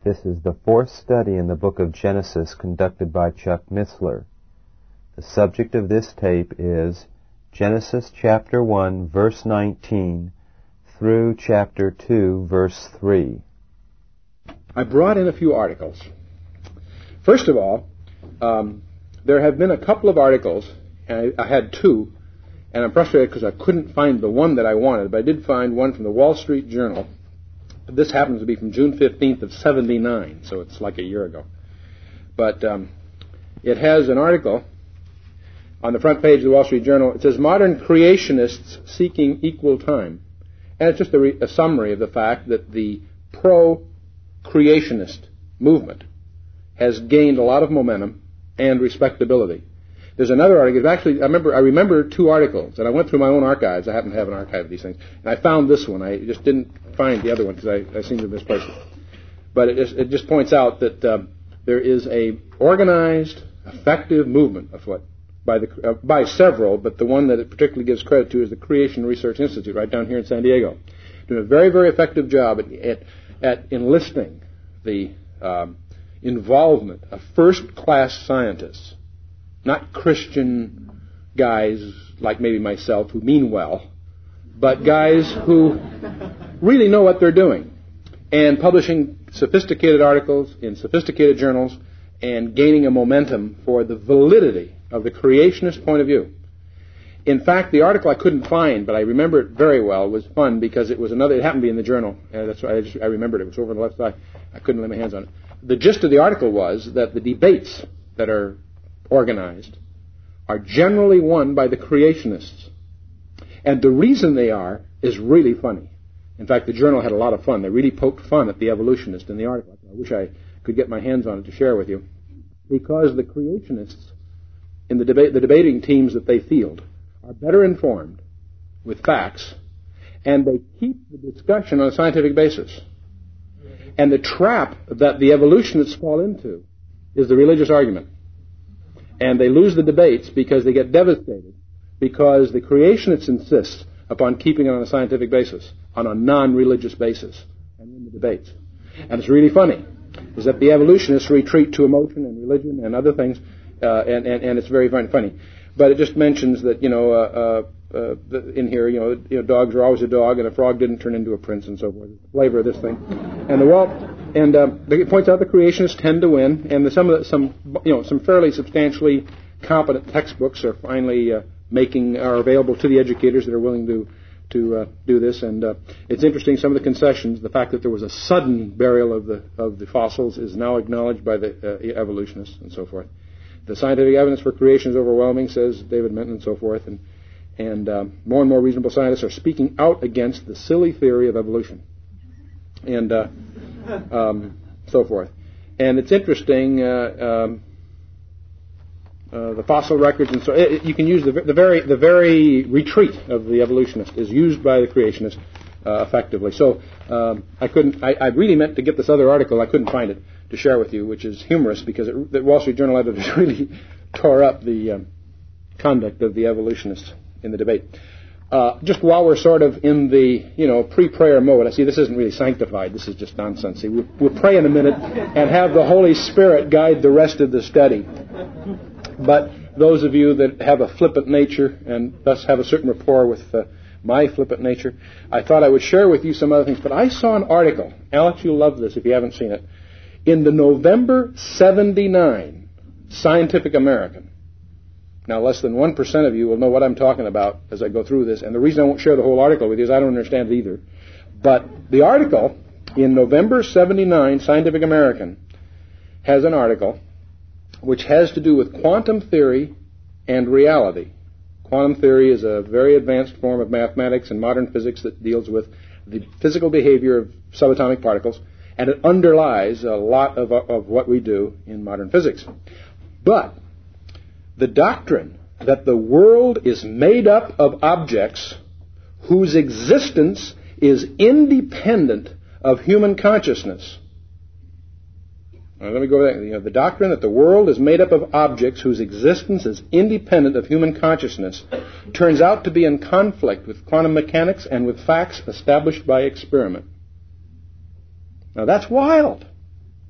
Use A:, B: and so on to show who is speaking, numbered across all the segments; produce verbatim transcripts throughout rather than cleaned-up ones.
A: This is the fourth study in the book of Genesis conducted by Chuck Missler. The subject of this tape is Genesis chapter one, verse nineteen, through chapter two, verse three.
B: I brought in a few articles. First of all, um, there have been a couple of articles, and I, I had two, and I'm frustrated because I couldn't find the one that I wanted, but I did find one from the Wall Street Journal. This happens to be from June fifteenth of seventy-nine, so it's like a year ago. But um, it has an article on the front page of the Wall Street Journal. It says, Modern Creationists Seeking Equal Time. And it's just a, re- a summary of the fact that the pro-creationist movement has gained a lot of momentum and respectability. There's another article. Actually, I remember I remember two articles, and I went through my own archives. I happen to have an archive of these things, and I found this one. I just didn't find the other one because I, I seem to have misplaced it. But it just, it just points out that uh, there is a organized, effective movement afoot by the uh, by several, but the one that it particularly gives credit to is the Creation Research Institute right down here in San Diego, doing a very, very effective job at at, at enlisting the um, involvement of first-class scientists. Not Christian guys like maybe myself who mean well, but guys who really know what they're doing and publishing sophisticated articles in sophisticated journals and gaining a momentum for the validity of the creationist point of view. In fact, the article I couldn't find, but I remember it very well, was fun because it was another, it happened to be in the journal, and that's why I, just, I remembered it. It was over on the left side. I couldn't lay my hands on it. The gist of the article was that the debates that are organized are generally won by the creationists. And the reason they are is really funny. In fact, the journal had a lot of fun. They really poked fun at the evolutionist in the article. I wish I could get my hands on it to share with you. Because the creationists in the debate, the debating teams that they field are better informed with facts, and they keep the discussion on a scientific basis. And the trap that the evolutionists fall into is the religious argument. And they lose the debates because they get devastated because the creationists insist upon keeping it on a scientific basis, on a non-religious basis, and win the debates. And it's really funny, is that the evolutionists retreat to emotion and religion and other things, uh, and, and, and it's very funny. But it just mentions that, you know, uh, uh, uh, in here, you know, you know, dogs are always a dog, and a frog didn't turn into a prince, and so forth. The flavor of this thing. And the Walt, and um, it points out the creationists tend to win, and the, some of the, some, you know, some fairly substantially competent textbooks are finally uh, making are available to the educators that are willing to to uh, do this. And uh, it's interesting, some of the concessions, the fact that there was a sudden burial of the of the fossils is now acknowledged by the uh, evolutionists and so forth. The scientific evidence for creation is overwhelming, says David Minton, and so forth. And and um, more and more reasonable scientists are speaking out against the silly theory of evolution, and uh, um, so forth. And it's interesting. Uh, um, Uh, the fossil records, and so it, you can use the, the very the very retreat of the evolutionist is used by the creationist uh, effectively. So um, I couldn't. I, I really meant to get this other article. I couldn't find it to share with you, which is humorous because it, the Wall Street Journal editors really tore up the um, conduct of the evolutionists in the debate. Uh, just while we're sort of in the you know pre-prayer mode, I see this isn't really sanctified. This is just nonsense. See, we'll, we'll pray in a minute and have the Holy Spirit guide the rest of the study. But those of you that have a flippant nature and thus have a certain rapport with uh, my flippant nature, I thought I would share with you some other things. But I saw an article. Alex, you'll love this if you haven't seen it. In the November seventy-nine Scientific American. Now, less than one percent of you will know what I'm talking about as I go through this. And the reason I won't share the whole article with you is I don't understand it either. But the article in November seventy-nine Scientific American has an article which has to do with quantum theory and reality. Quantum theory is a very advanced form of mathematics and modern physics that deals with the physical behavior of subatomic particles, and it underlies a lot of, of what we do in modern physics. But the doctrine that the world is made up of objects whose existence is independent of human consciousness. Now, let me go back. You know, the doctrine that the world is made up of objects whose existence is independent of human consciousness turns out to be in conflict with quantum mechanics and with facts established by experiment. Now, that's wild.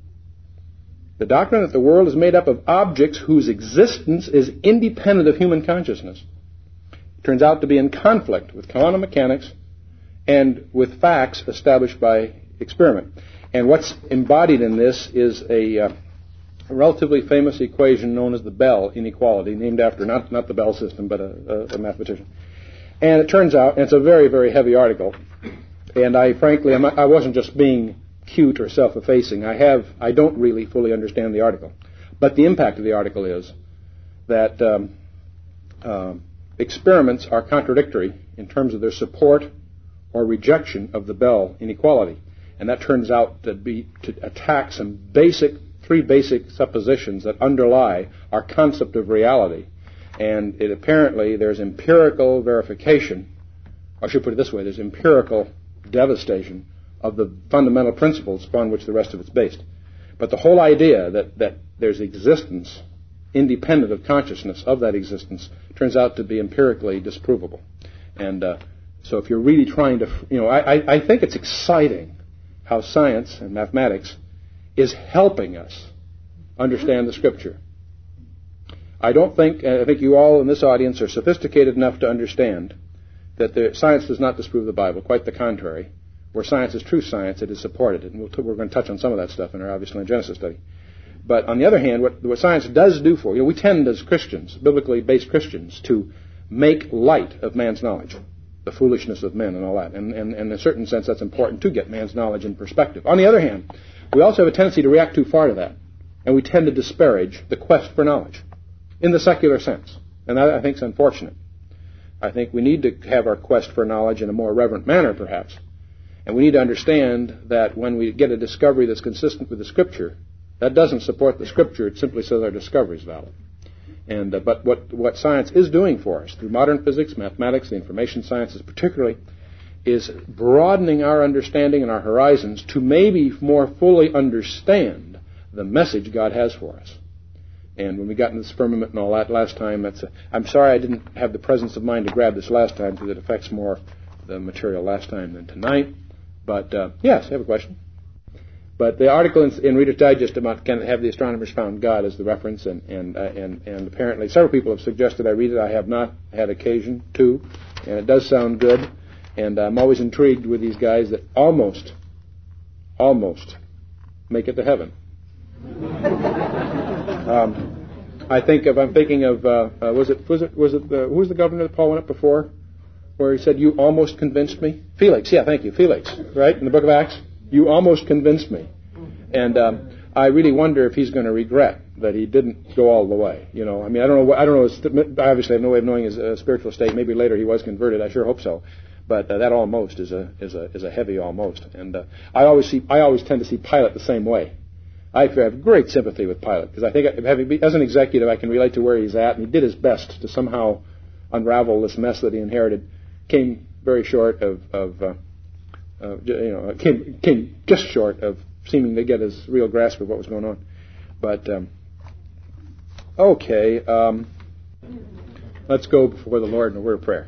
B: The doctrine that the world is made up of objects whose existence is independent of human consciousness turns out to be in conflict with quantum mechanics and with facts established by experiment. And what's embodied in this is a, uh, a relatively famous equation known as the Bell inequality, named after not, not the Bell system, but a, a, a mathematician. And it turns out, and it's a very, very heavy article, and I frankly, I'm not, I wasn't just being cute or self-effacing. I have, I don't really fully understand the article. But the impact of the article is that um, uh, experiments are contradictory in terms of their support or rejection of the Bell inequality. And that turns out to be to attack some basic, three basic suppositions that underlie our concept of reality. And it apparently, there's empirical verification, or I should put it this way, there's empirical devastation of the fundamental principles upon which the rest of it's based. But the whole idea that, that there's existence independent of consciousness of that existence turns out to be empirically disprovable. And uh, so if you're really trying to, you know, I, I think it's exciting how science and mathematics is helping us understand the Scripture. I don't think, I think you all in this audience are sophisticated enough to understand that the science does not disprove the Bible, quite the contrary. Where science is true science, it is supported. And we'll t- we're going to touch on some of that stuff in our, obviously, in Genesis study. But on the other hand, what, what science does do for you, know, we tend as Christians, biblically based Christians, to make light of man's knowledge, the foolishness of men and all that. And, and, and in a certain sense, that's important to get man's knowledge in perspective. On the other hand, we also have a tendency to react too far to that. And we tend to disparage the quest for knowledge in the secular sense. And that, I think, is unfortunate. I think we need to have our quest for knowledge in a more reverent manner, perhaps. And we need to understand that when we get a discovery that's consistent with the Scripture, that doesn't support the Scripture. It simply says our discovery is valid. And uh, but what, what science is doing for us, through modern physics, mathematics, the information sciences particularly, is broadening our understanding and our horizons to maybe more fully understand the message God has for us. And when we got into this firmament and all that last time, that's a, I'm sorry I didn't have the presence of mind to grab this last time because it affects more the material last time than tonight. But, uh, yes, I have a question. But the article in, in Reader's Digest about can have the astronomers found God as the reference, and and, uh, and and apparently several people have suggested I read it. I have not had occasion to, and it does sound good. And I'm always intrigued with these guys that almost, almost make it to heaven. um, I think of I'm thinking of uh, uh, was it was it was it uh, who was the governor that Paul went up before? Where he said, "You almost convinced me." Felix, yeah, thank you, Felix. Right in the Book of Acts, you almost convinced me, and um, I really wonder if he's going to regret that he didn't go all the way. You know, I mean, I don't know. I don't know. His, obviously, I have no way of knowing his uh, spiritual state. Maybe later he was converted. I sure hope so. But uh, that almost is a is a is a heavy almost, and uh, I always see I always tend to see Pilate the same way. I have great sympathy with Pilate because I think having, as an executive, I can relate to where he's at, and he did his best to somehow unravel this mess that he inherited. Came very short of, of uh, uh, you know, came came just short of seeming to get his real grasp of what was going on. But um, okay, um, let's go before the Lord in a word of prayer.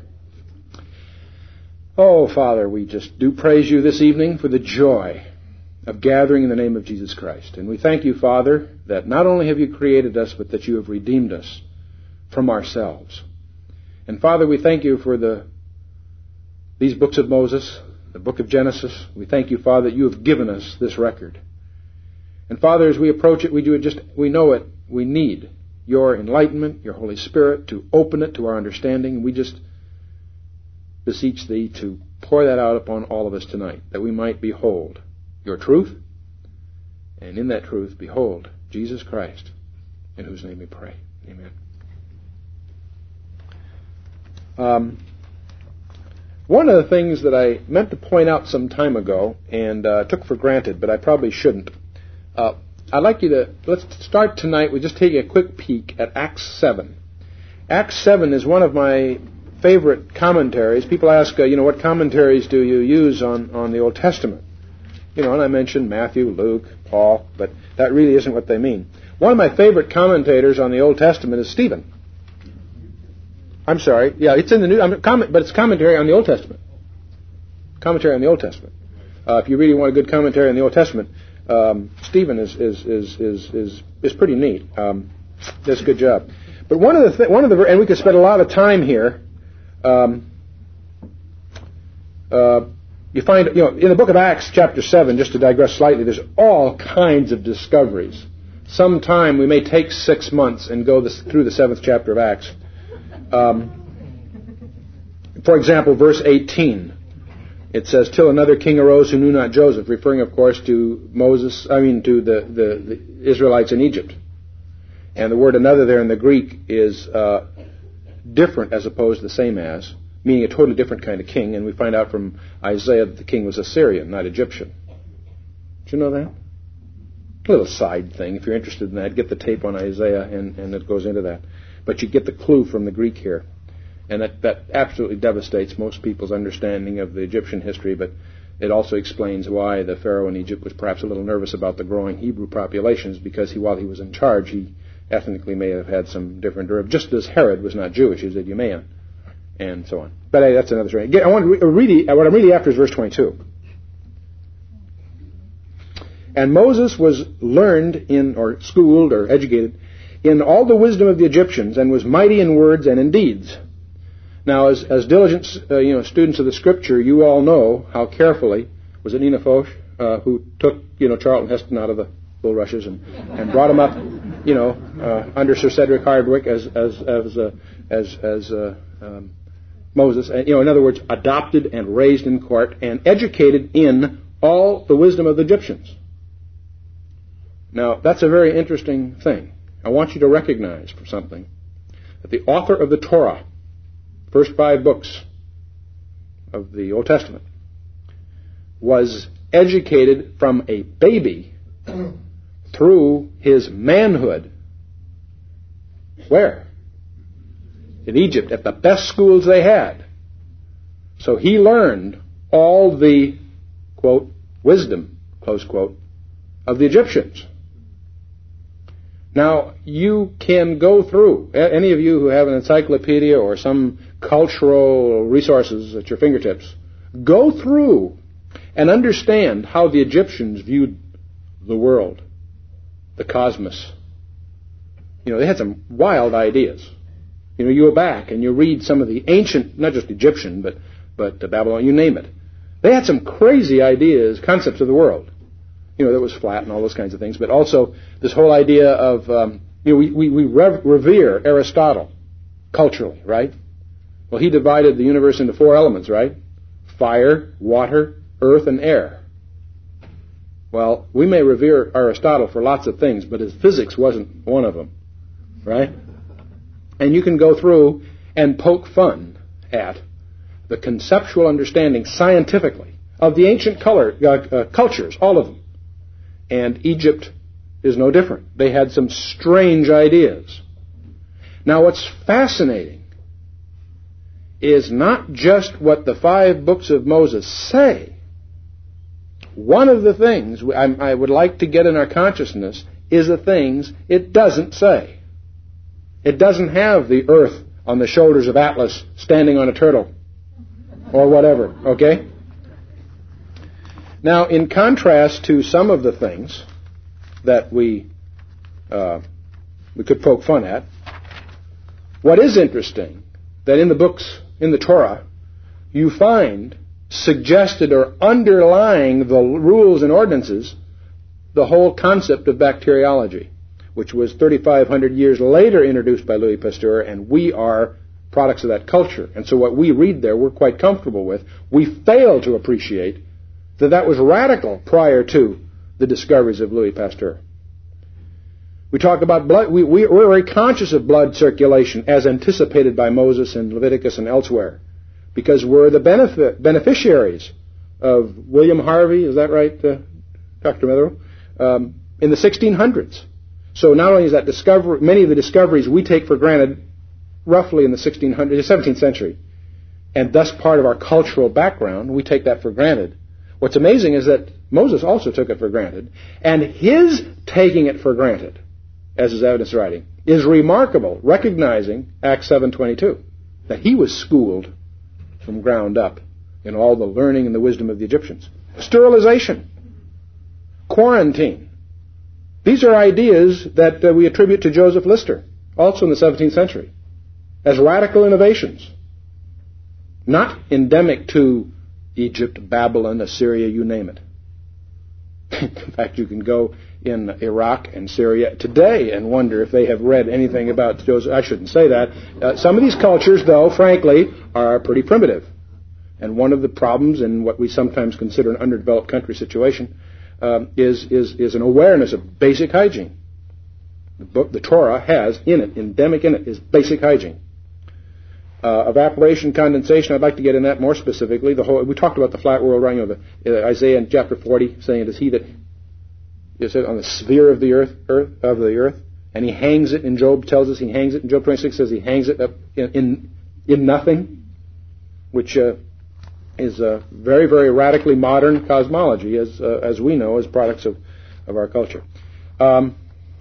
B: Oh, Father, we just do praise you this evening for the joy of gathering in the name of Jesus Christ. And we thank you, Father, that not only have you created us, but that you have redeemed us from ourselves. And Father, we thank you for the these books of Moses, the book of Genesis. We thank you, Father, that you have given us this record. And Father, as we approach it, we do it just, we know it, we need your enlightenment, your Holy Spirit to open it to our understanding. And we just beseech thee to pour that out upon all of us tonight, that we might behold your truth, and in that truth, behold Jesus Christ, in whose name we pray. Amen. Um, one of the things that I meant to point out some time ago, and uh, took for granted, but I probably shouldn't, uh, I'd like you to, let's start tonight with just taking a quick peek at Acts seven. Acts seven is one of my favorite commentaries. People ask, uh, you know, what commentaries do you use on, on the Old Testament? You know, and I mentioned Matthew, Luke, Paul, but that really isn't what they mean. One of my favorite commentators on the Old Testament is Stephen. I'm sorry, yeah, it's in the New, I'm, comment, but it's commentary on the Old Testament. Commentary on the Old Testament. Uh, if you really want a good commentary on the Old Testament, um, Stephen is is is is is, is pretty neat. Um, does a good job. But one of the th- one of the and we could spend a lot of time here. Um, uh, you find you know in the book of Acts, chapter seven. Just to digress slightly, there's all kinds of discoveries. Sometime we may take six months and go this, through the seventh chapter of Acts. Um, for example, verse eighteen. It says, "Till another king arose who knew not Joseph," referring, of course, to Moses. I mean, to the, the, the Israelites in Egypt. And the word "another" there in the Greek is uh, different as opposed to the same as, meaning a totally different kind of king. And we find out from Isaiah that the king was Assyrian, not Egyptian. Did you know that? A little side thing. If you're interested in that, get the tape on Isaiah, and, and it goes into that. But you get the clue from the Greek here. And that, that absolutely devastates most people's understanding of the Egyptian history, but it also explains why the Pharaoh in Egypt was perhaps a little nervous about the growing Hebrew populations, because he, while he was in charge, he ethnically may have had some different derivatives, just as Herod was not Jewish, he was Idumean, and so on. But hey, that's another story. Again, I want to re- read, what I'm reading after is verse twenty-two. "And Moses was learned in, or schooled, or educated, in all the wisdom of the Egyptians, and was mighty in words and in deeds." Now, as, as diligent uh, you know, students of the Scripture, you all know how carefully, was it Nina Foch, uh, who took you know Charlton Heston out of the bulrushes and, and brought him up, you know, uh, under Sir Cedric Hardwicke as as as uh, as, as uh, um, Moses, and, you know, in other words, adopted and raised in court and educated in all the wisdom of the Egyptians. Now, that's a very interesting thing. I want you to recognize for something that the author of the Torah, first five books of the Old Testament, was educated from a baby through his manhood. Where? In Egypt, at the best schools they had. So he learned all the, quote, wisdom, close quote, of the Egyptians. Now, you can go through, any of you who have an encyclopedia or some cultural resources at your fingertips, go through and understand how the Egyptians viewed the world, the cosmos. You know, they had some wild ideas. You know, you go back and you read some of the ancient, not just Egyptian, but, but Babylon, you name it. They had some crazy ideas, concepts of the world. You know, that was flat and all those kinds of things, but also this whole idea of, um, you know, we, we, we rev- revere Aristotle culturally, right? Well, he divided the universe into four elements, right? Fire, water, earth, and air. Well, we may revere Aristotle for lots of things, but his physics wasn't one of them, right? And you can go through and poke fun at the conceptual understanding scientifically of the ancient color, uh, uh, cultures, all of them. And Egypt is no different. They had some strange ideas. Now, what's fascinating is not just what the five books of Moses say. One of the things I would like to get in our consciousness is the things it doesn't say. It doesn't have the earth on the shoulders of Atlas standing on a turtle or whatever, okay? Now, in contrast to some of the things that we uh, we could poke fun at, what is interesting, that in the books, in the Torah, you find suggested or underlying the rules and ordinances the whole concept of bacteriology, which was thirty-five hundred years later introduced by Louis Pasteur, and we are products of that culture. And so what we read there, we're quite comfortable with. We fail to appreciate that that was radical prior to the discoveries of Louis Pasteur. We talk about blood. We, we, we're very conscious of blood circulation as anticipated by Moses in Leviticus and elsewhere, because we're the benefit, beneficiaries of William Harvey, is that right, uh, Doctor Meadow, um, in the sixteen hundreds. So not only is that discovery, many of the discoveries we take for granted roughly in the sixteen hundreds, seventeenth century, and thus part of our cultural background, we take that for granted. What's amazing is that Moses also took it for granted, and his taking it for granted, as is evidence writing, is remarkable, recognizing Acts seven twenty-two, that he was schooled from ground up in all the learning and the wisdom of the Egyptians. Sterilization. quarantine. These are ideas that uh, we attribute to Joseph Lister, also in the seventeenth century, as radical innovations. Not endemic to Egypt, Babylon, Assyria, you name it. In fact, you can go in Iraq and Syria today and wonder if they have read anything about Joseph. I shouldn't say that. Uh, some of these cultures, though, frankly, are pretty primitive. And one of the problems in what we sometimes consider an underdeveloped country situation um, is, is, is an awareness of basic hygiene. The book, the Torah has in it, endemic in it, is basic hygiene. Uh, evaporation, condensation, I'd like to get in that more specifically. The whole, we talked about the flat world, right? You know, the, uh, Isaiah in chapter forty, saying it is he that is it on the sphere of the earth, earth of the earth, and he hangs it. In Job tells us he hangs it. In Job twenty-six says he hangs it up in in, in nothing, which uh, is a very very radically modern cosmology, as uh, as we know, as products of of our culture. Um,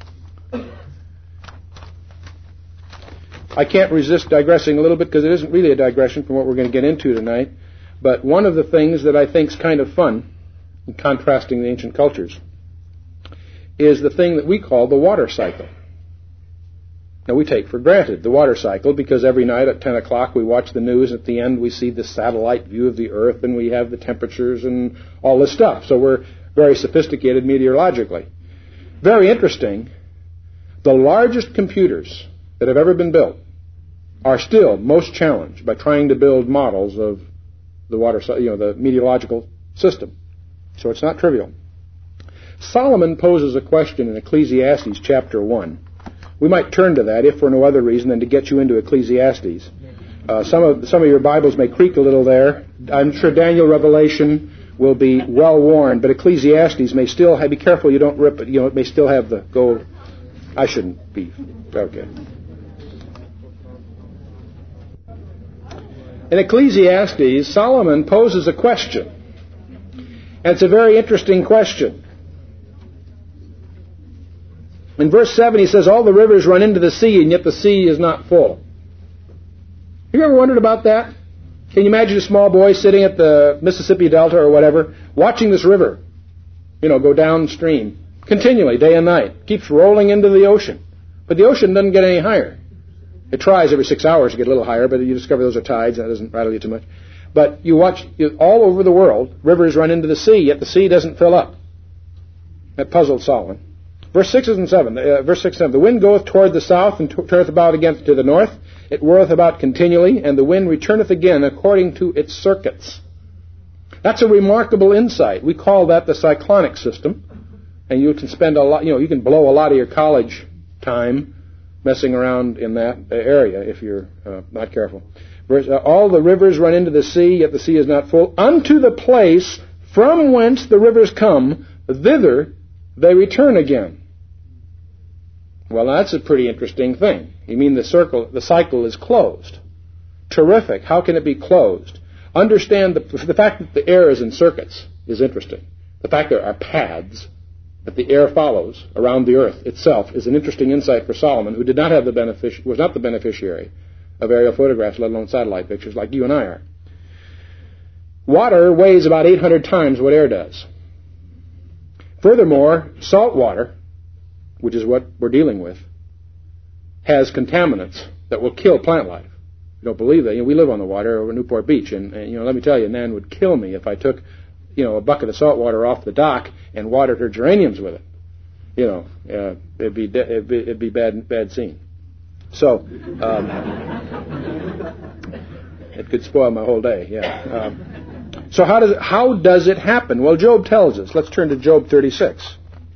B: I can't resist digressing a little bit because it isn't really a digression from what we're going to get into tonight. But one of the things that I think is kind of fun in contrasting the ancient cultures is the thing that we call the water cycle. Now, we take for granted the water cycle because every night at ten o'clock we watch the news. At the end we see the satellite view of the earth and we have the temperatures and all this stuff. So we're very sophisticated meteorologically. Very interesting. The largest computers that have ever been built are still most challenged by trying to build models of the water, you know, the meteorological system. So it's not trivial. Solomon poses a question in Ecclesiastes chapter one. We might turn to that if for no other reason than to get you into Ecclesiastes. Uh, some of some of your Bibles may creak a little there. I'm sure Daniel, Revelation will be well worn, but Ecclesiastes may still have, be careful you don't rip it. You know, it may still have the gold. I shouldn't be. Okay. In Ecclesiastes, Solomon poses a question. And it's a very interesting question. In verse seven, he says, all the rivers run into the sea, and yet the sea is not full. Have you ever wondered about that? Can you imagine a small boy sitting at the Mississippi Delta or whatever, watching this river, you know, go downstream continually, day and night. Keeps rolling into the ocean. But the ocean doesn't get any higher. It tries every six hours to get a little higher, but you discover those are tides, and that doesn't rattle you too much. But you watch, you, all over the world, rivers run into the sea, yet the sea doesn't fill up. That puzzled Solomon. Verse six and seven. Uh, verse six and seven. The wind goeth toward the south, and turneth about against to the north. It whirleth about continually, and the wind returneth again according to its circuits. That's a remarkable insight. We call that the cyclonic system. And you can spend a lot, you know, you can blow a lot of your college time messing around in that area if you're uh, not careful. Verse, uh, all the rivers run into the sea, yet the sea is not full. Unto the place from whence the rivers come, thither they return again. Well, that's a pretty interesting thing. You mean the circle, the cycle is closed. Terrific. How can it be closed? Understand the, the fact that the air is in circuits is interesting. The fact there are paths that the air follows around the earth itself is an interesting insight for Solomon, who did not have the benefic- was not the beneficiary of aerial photographs, let alone satellite pictures, like you and I are. Water weighs about eight hundred times what air does. Furthermore, salt water, which is what we're dealing with, has contaminants that will kill plant life. You don't believe that? You know, we live on the water over Newport Beach, and, and you know, let me tell you, Nan would kill me if I took, you know, a bucket of salt water off the dock and watered her geraniums with it. You know, uh, it'd be de- it'd be, it'd be bad bad scene. So um, it could spoil my whole day. Yeah. Um, so how does it, how does it happen? Well, Job tells us. Let's turn to Job thirty-six.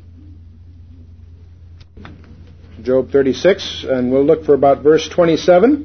B: Job thirty-six, and we'll look for about verse twenty-seven.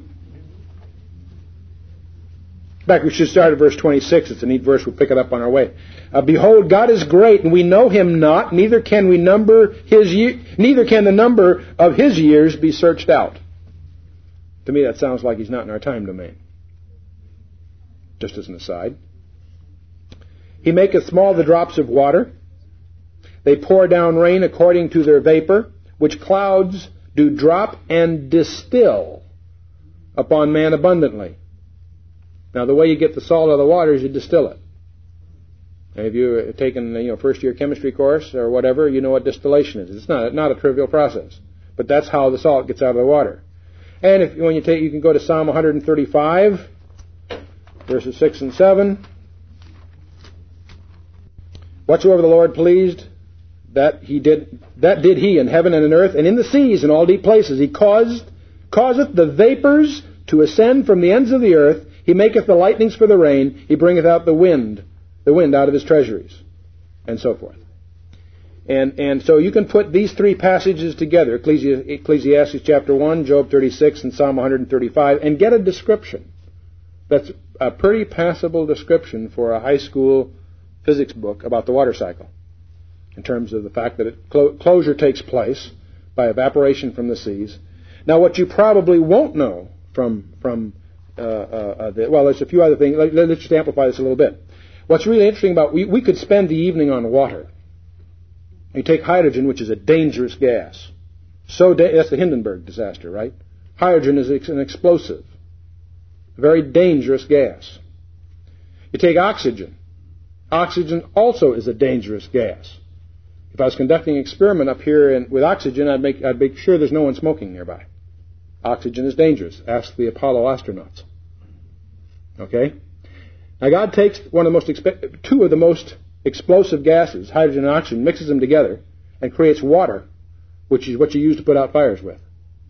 B: In fact, we should start at verse twenty-six. It's a neat verse. We'll pick it up on our way. Uh, Behold, God is great, and we know Him not. Neither can we number His. Ye- neither can the number of His years be searched out. To me, that sounds like He's not in our time domain. Just as an aside, He maketh small the drops of water. They pour down rain according to their vapor, which clouds do drop and distill upon man abundantly. Now, the way you get the salt out of the water is you distill it. If you've taken, you know, first year chemistry course or whatever, you know what distillation is. It's not not a trivial process, but that's how the salt gets out of the water. And if when you take, you can go to Psalm one thirty-five, verses six and seven. Whatsoever the Lord pleased, that he did, that did he in heaven and in earth and in the seas and all deep places. He caused causeth the vapors to ascend from the ends of the earth. He maketh the lightnings for the rain. He bringeth out the wind. The wind out of his treasuries, and so forth. And and so you can put these three passages together, Ecclesi- Ecclesiastes chapter one, Job thirty-six, and Psalm one thirty-five, and get a description that's a pretty passable description for a high school physics book about the water cycle, in terms of the fact that it, clo- closure takes place by evaporation from the seas. Now, what you probably won't know from, from uh, uh, the, well, there's a few other things. Let, let's just amplify this a little bit. What's really interesting about, we, we could spend the evening on water. You take hydrogen, which is a dangerous gas. So da- that's the Hindenburg disaster, right? Hydrogen is an explosive, a very dangerous gas. You take oxygen. Oxygen also is a dangerous gas. If I was conducting an experiment up here in, with oxygen, I'd make, I'd make sure there's no one smoking nearby. Oxygen is dangerous. Ask the Apollo astronauts. Okay? Now, God takes one of the most expe- two of the most explosive gases, hydrogen and oxygen, mixes them together, and creates water, which is what you use to put out fires with.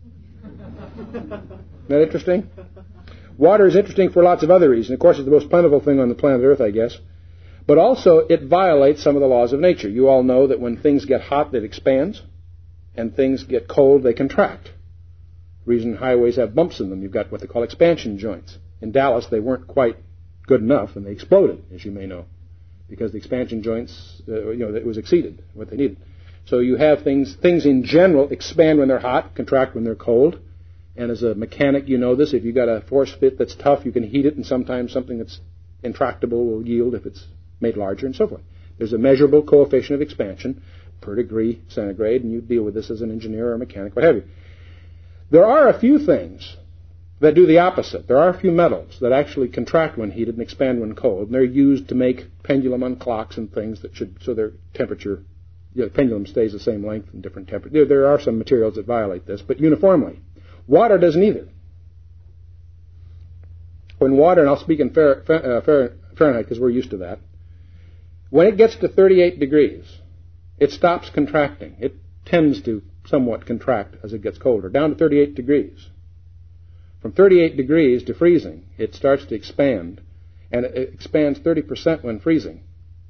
B: Isn't that interesting? Water is interesting for lots of other reasons. Of course, it's the most plentiful thing on the planet Earth, I guess. But also, it violates some of the laws of nature. You all know that when things get hot, it expands, and things get cold, they contract. The reason highways have bumps in them, you've got what they call expansion joints. In Dallas, they weren't quite good enough, and they exploded, as you may know, because the expansion joints, uh, you know, it was exceeded what they needed. So you have things, things in general expand when they're hot, contract when they're cold. And as a mechanic, you know this. If you've got a force fit that's tough, you can heat it, and sometimes something that's intractable will yield if it's made larger, and so forth. There's a measurable coefficient of expansion per degree centigrade, and you deal with this as an engineer or a mechanic, what have you. There are a few things that do the opposite. There are a few metals that actually contract when heated and expand when cold, and they're used to make pendulum on clocks and things that should, so their temperature, you know, pendulum stays the same length in different temperatures. There, there are some materials that violate this, but uniformly. Water doesn't either. When water, and I'll speak in Fahrenheit because we're used to that, when it gets to thirty-eight degrees, it stops contracting. It tends to somewhat contract as it gets colder, down to thirty-eight degrees. From thirty-eight degrees to freezing, it starts to expand, and it expands thirty percent when freezing.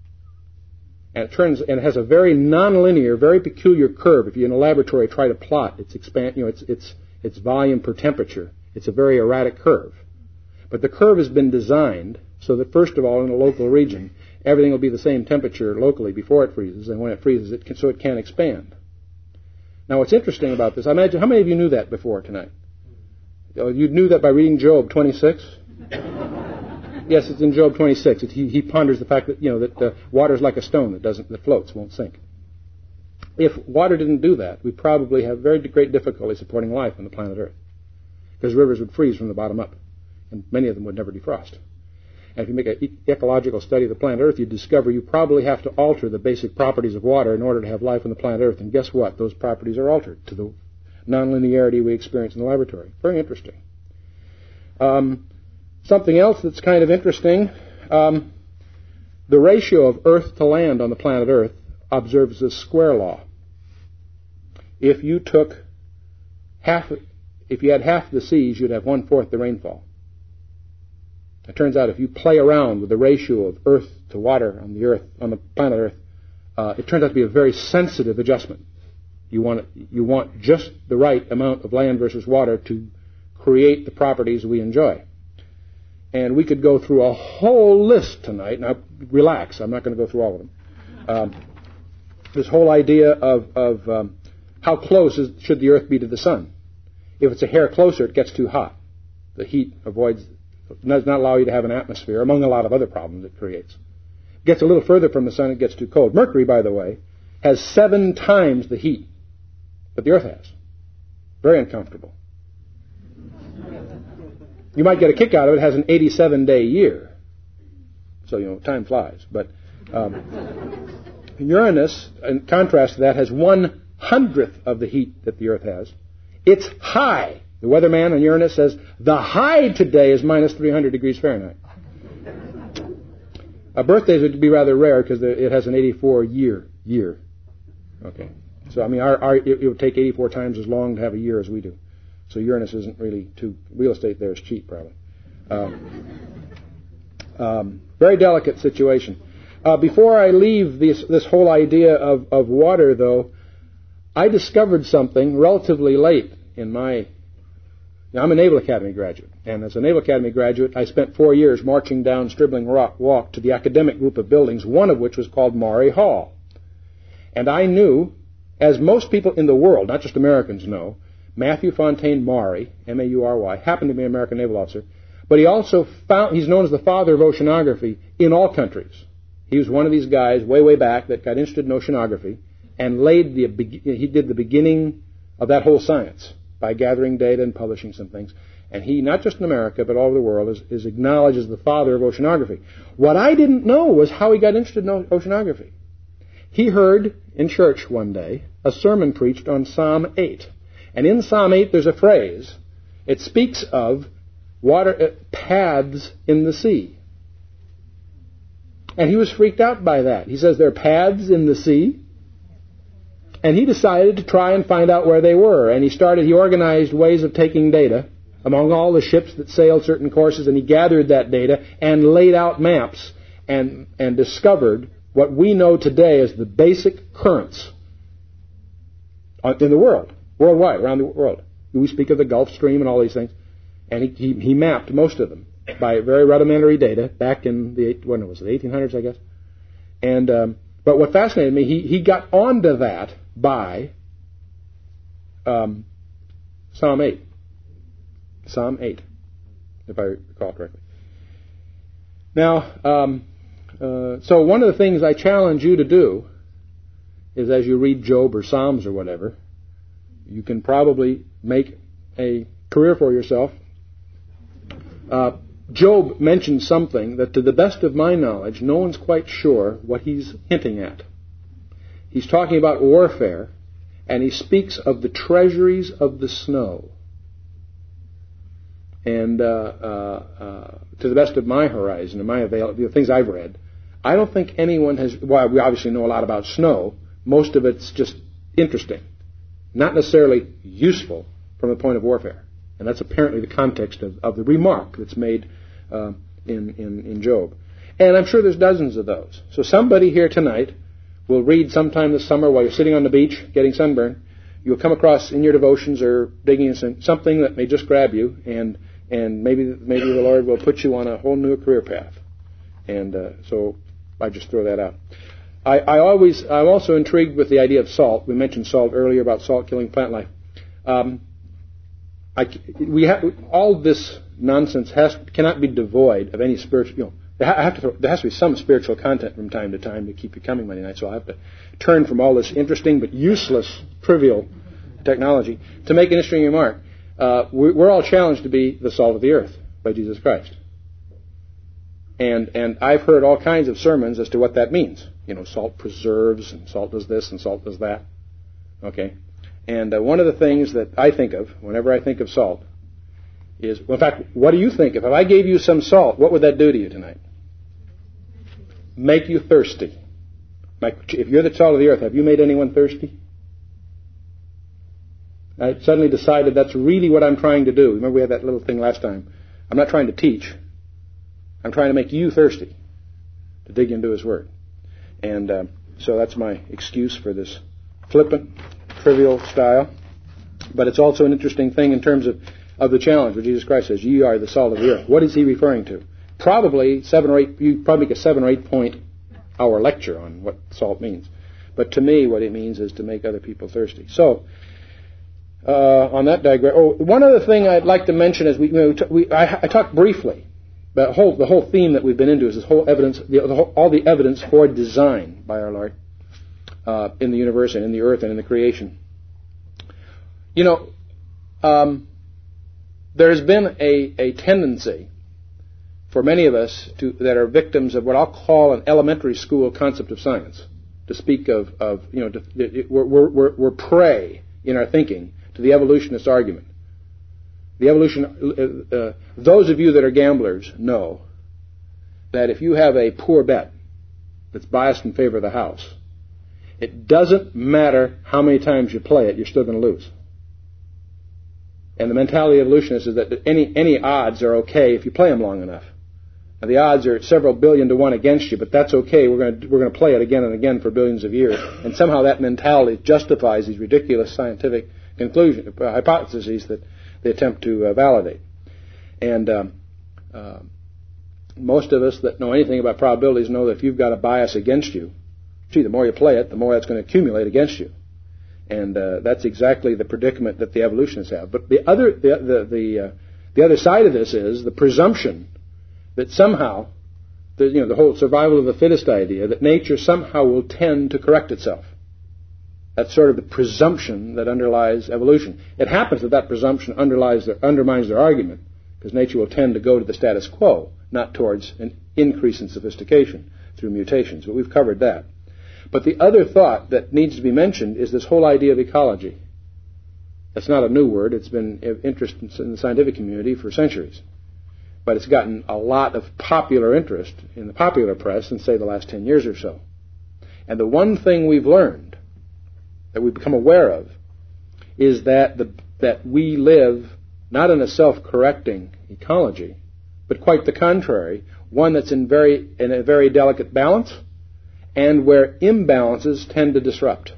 B: And it turns, and it has a very nonlinear, very peculiar curve. If you in a laboratory try to plot its expand, you know, its its its volume per temperature, it's a very erratic curve. But the curve has been designed so that, first of all, in a local region, everything will be the same temperature locally before it freezes, and when it freezes, it can, so it can expand. Now, what's interesting about this, I imagine, how many of you knew that before tonight? Oh, you knew that by reading Job twenty-six? Yes, it's in Job twenty-six. It, he, he ponders the fact that, you know, that uh, water is like a stone that doesn't, that floats, won't sink. If water didn't do that, we'd probably have very great difficulty supporting life on the planet Earth, because rivers would freeze from the bottom up, and many of them would never defrost. And if you make an ecological study of the planet Earth, you discover you probably have to alter the basic properties of water in order to have life on the planet Earth. And guess what? Those properties are altered to the nonlinearity we experience in the laboratory. Very interesting. Um, something else that's kind of interesting, um, the ratio of Earth to land on the planet Earth observes this square law. If you took half, if you had half the seas, you'd have one-fourth the rainfall. It turns out if you play around with the ratio of Earth to water on the Earth, on the planet Earth, uh, it turns out to be a very sensitive adjustment. You want you want just the right amount of land versus water to create the properties we enjoy. And we could go through a whole list tonight. Now, relax. I'm not going to go through all of them. Um, this whole idea of, of um, how close is, should the Earth be to the sun? If it's a hair closer, it gets too hot. The heat avoids, does not allow you to have an atmosphere, among a lot of other problems it creates. It gets a little further from the sun, it gets too cold. Mercury, by the way, has seven times the heat that the Earth has. Very uncomfortable. You might get a kick out of it. It has an eighty-seven day year. So, you know, time flies. But Um, Uranus, in contrast to that, has one hundredth of the heat that the Earth has. It's high. The weatherman on Uranus says the high today is minus three hundred degrees Fahrenheit. Uh, birthdays would be rather rare because it has an eighty-four year year. Okay, so I mean, our, our it, it would take eighty-four times as long to have a year as we do. So Uranus isn't really too. Real estate there is cheap, probably. Um, um, very delicate situation. Uh, before I leave this this whole idea of of water, though, I discovered something relatively late in my. Now, I'm a Naval Academy graduate, and as a Naval Academy graduate, I spent four years marching down Stribling Rock Walk to the academic group of buildings, one of which was called Maury Hall. And I knew, as most people in the world, not just Americans know, Matthew Fontaine Maury, M A U R Y, happened to be an American naval officer, but he also found, he's known as the father of oceanography in all countries. He was one of these guys way, way back that got interested in oceanography and laid the, he did the beginning of that whole science by gathering data and publishing some things. And he, not just in America, but all over the world, is, is acknowledged as the father of oceanography. What I didn't know was how he got interested in oceanography. He heard in church one day a sermon preached on Psalm eight. And in Psalm eight there's a phrase. It speaks of water uh, paths in the sea. And he was freaked out by that. He says, there are paths in the sea? And he decided to try and find out where they were. And he started, he organized ways of taking data among all the ships that sailed certain courses, and he gathered that data and laid out maps and, and discovered what we know today as the basic currents in the world, worldwide, around the world. We speak of the Gulf Stream and all these things. And he, he, he mapped most of them by very rudimentary data back in the, when was it, eighteen hundreds, I guess. And, um, but what fascinated me, he, he got onto that by um, Psalm eight. Psalm eight, if I recall correctly. Now, um, uh, so one of the things I challenge you to do is, as you read Job or Psalms or whatever, you can probably make a career for yourself. Uh, Job mentions something that, to the best of my knowledge, no one's quite sure what he's hinting at. He's talking about warfare, and he speaks of the treasuries of the snow. And uh, uh, uh, to the best of my horizon and my avail- the things I've read, I don't think anyone has. Well, we obviously know a lot about snow. Most of it's just interesting, not necessarily useful from the point of warfare. And that's apparently the context of, of the remark that's made uh, in, in, in Job. And I'm sure there's dozens of those. So somebody here tonight will read sometime this summer while you're sitting on the beach getting sunburned. You'll come across in your devotions or digging in something that may just grab you, and and maybe maybe the Lord will put you on a whole new career path. And uh, so I just throw that out. I, I always I'm also intrigued with the idea of salt. We mentioned salt earlier, about salt killing plant life. Um, I, we have, all this nonsense has cannot be devoid of any spiritual. You know, there, have to, there has to be some spiritual content from time to time to keep you coming Monday night. So I have to turn from all this interesting but useless, trivial technology to make an interesting remark. Uh, we, we're all challenged to be the salt of the earth by Jesus Christ, and and I've heard all kinds of sermons as to what that means. You know, salt preserves, and salt does this, and salt does that. Okay. And uh, one of the things that I think of whenever I think of salt is, well, in fact, what do you think? If I gave you some salt, what would that do to you tonight? Make you thirsty. Like, if you're the salt of the earth, have you made anyone thirsty? I suddenly decided that's really what I'm trying to do. Remember we had that little thing last time. I'm not trying to teach. I'm trying to make you thirsty to dig into His Word. And uh, so that's my excuse for this flippant, trivial style, but it's also an interesting thing in terms of, of the challenge where Jesus Christ says, "Ye are the salt of the earth." What is He referring to? Probably seven or eight, you probably make a seven or eight point hour lecture on what salt means. But to me, what it means is to make other people thirsty. So, uh, on that digress, oh, one other thing I'd like to mention is we, you know, we I, I talked briefly, but whole, the whole theme that we've been into is this whole evidence, the, the whole, all the evidence for design by our Lord. Uh, in the universe and in the earth and in the creation. You know, um, there has been a, a tendency for many of us to, that are victims of what I'll call an elementary school concept of science, to speak of, of you know, to, we're, we're, we're prey in our thinking to the evolutionist argument. The evolution, uh, uh, those of you that are gamblers know that if you have a poor bet that's biased in favor of the house, it doesn't matter how many times you play it, you're still going to lose. And the mentality of evolutionists is that any any odds are okay if you play them long enough. Now, the odds are several billion to one against you, but that's okay. We're going to we're going to play it again and again for billions of years, and somehow that mentality justifies these ridiculous scientific conclusions, uh, hypotheses that they attempt to uh, validate. And um, uh, most of us that know anything about probabilities know that if you've got a bias against you, gee, the more you play it, the more that's going to accumulate against you. And uh, that's exactly the predicament that the evolutionists have. But the other, the the the, uh, the other side of this is the presumption that somehow, the, you know, the whole survival of the fittest idea, that nature somehow will tend to correct itself. That's sort of the presumption that underlies evolution. It happens that that presumption underlies their, undermines their argument, because nature will tend to go to the status quo, not towards an increase in sophistication through mutations. But we've covered that. But the other thought that needs to be mentioned is this whole idea of ecology. That's not a new word. It's been of interest in the scientific community for centuries. But it's gotten a lot of popular interest in the popular press in, say, the last ten years or so. And the one thing we've learned, that we've become aware of, is that the, that we live not in a self-correcting ecology, but quite the contrary, one that's in very in a very delicate balance, and where imbalances tend to disrupt.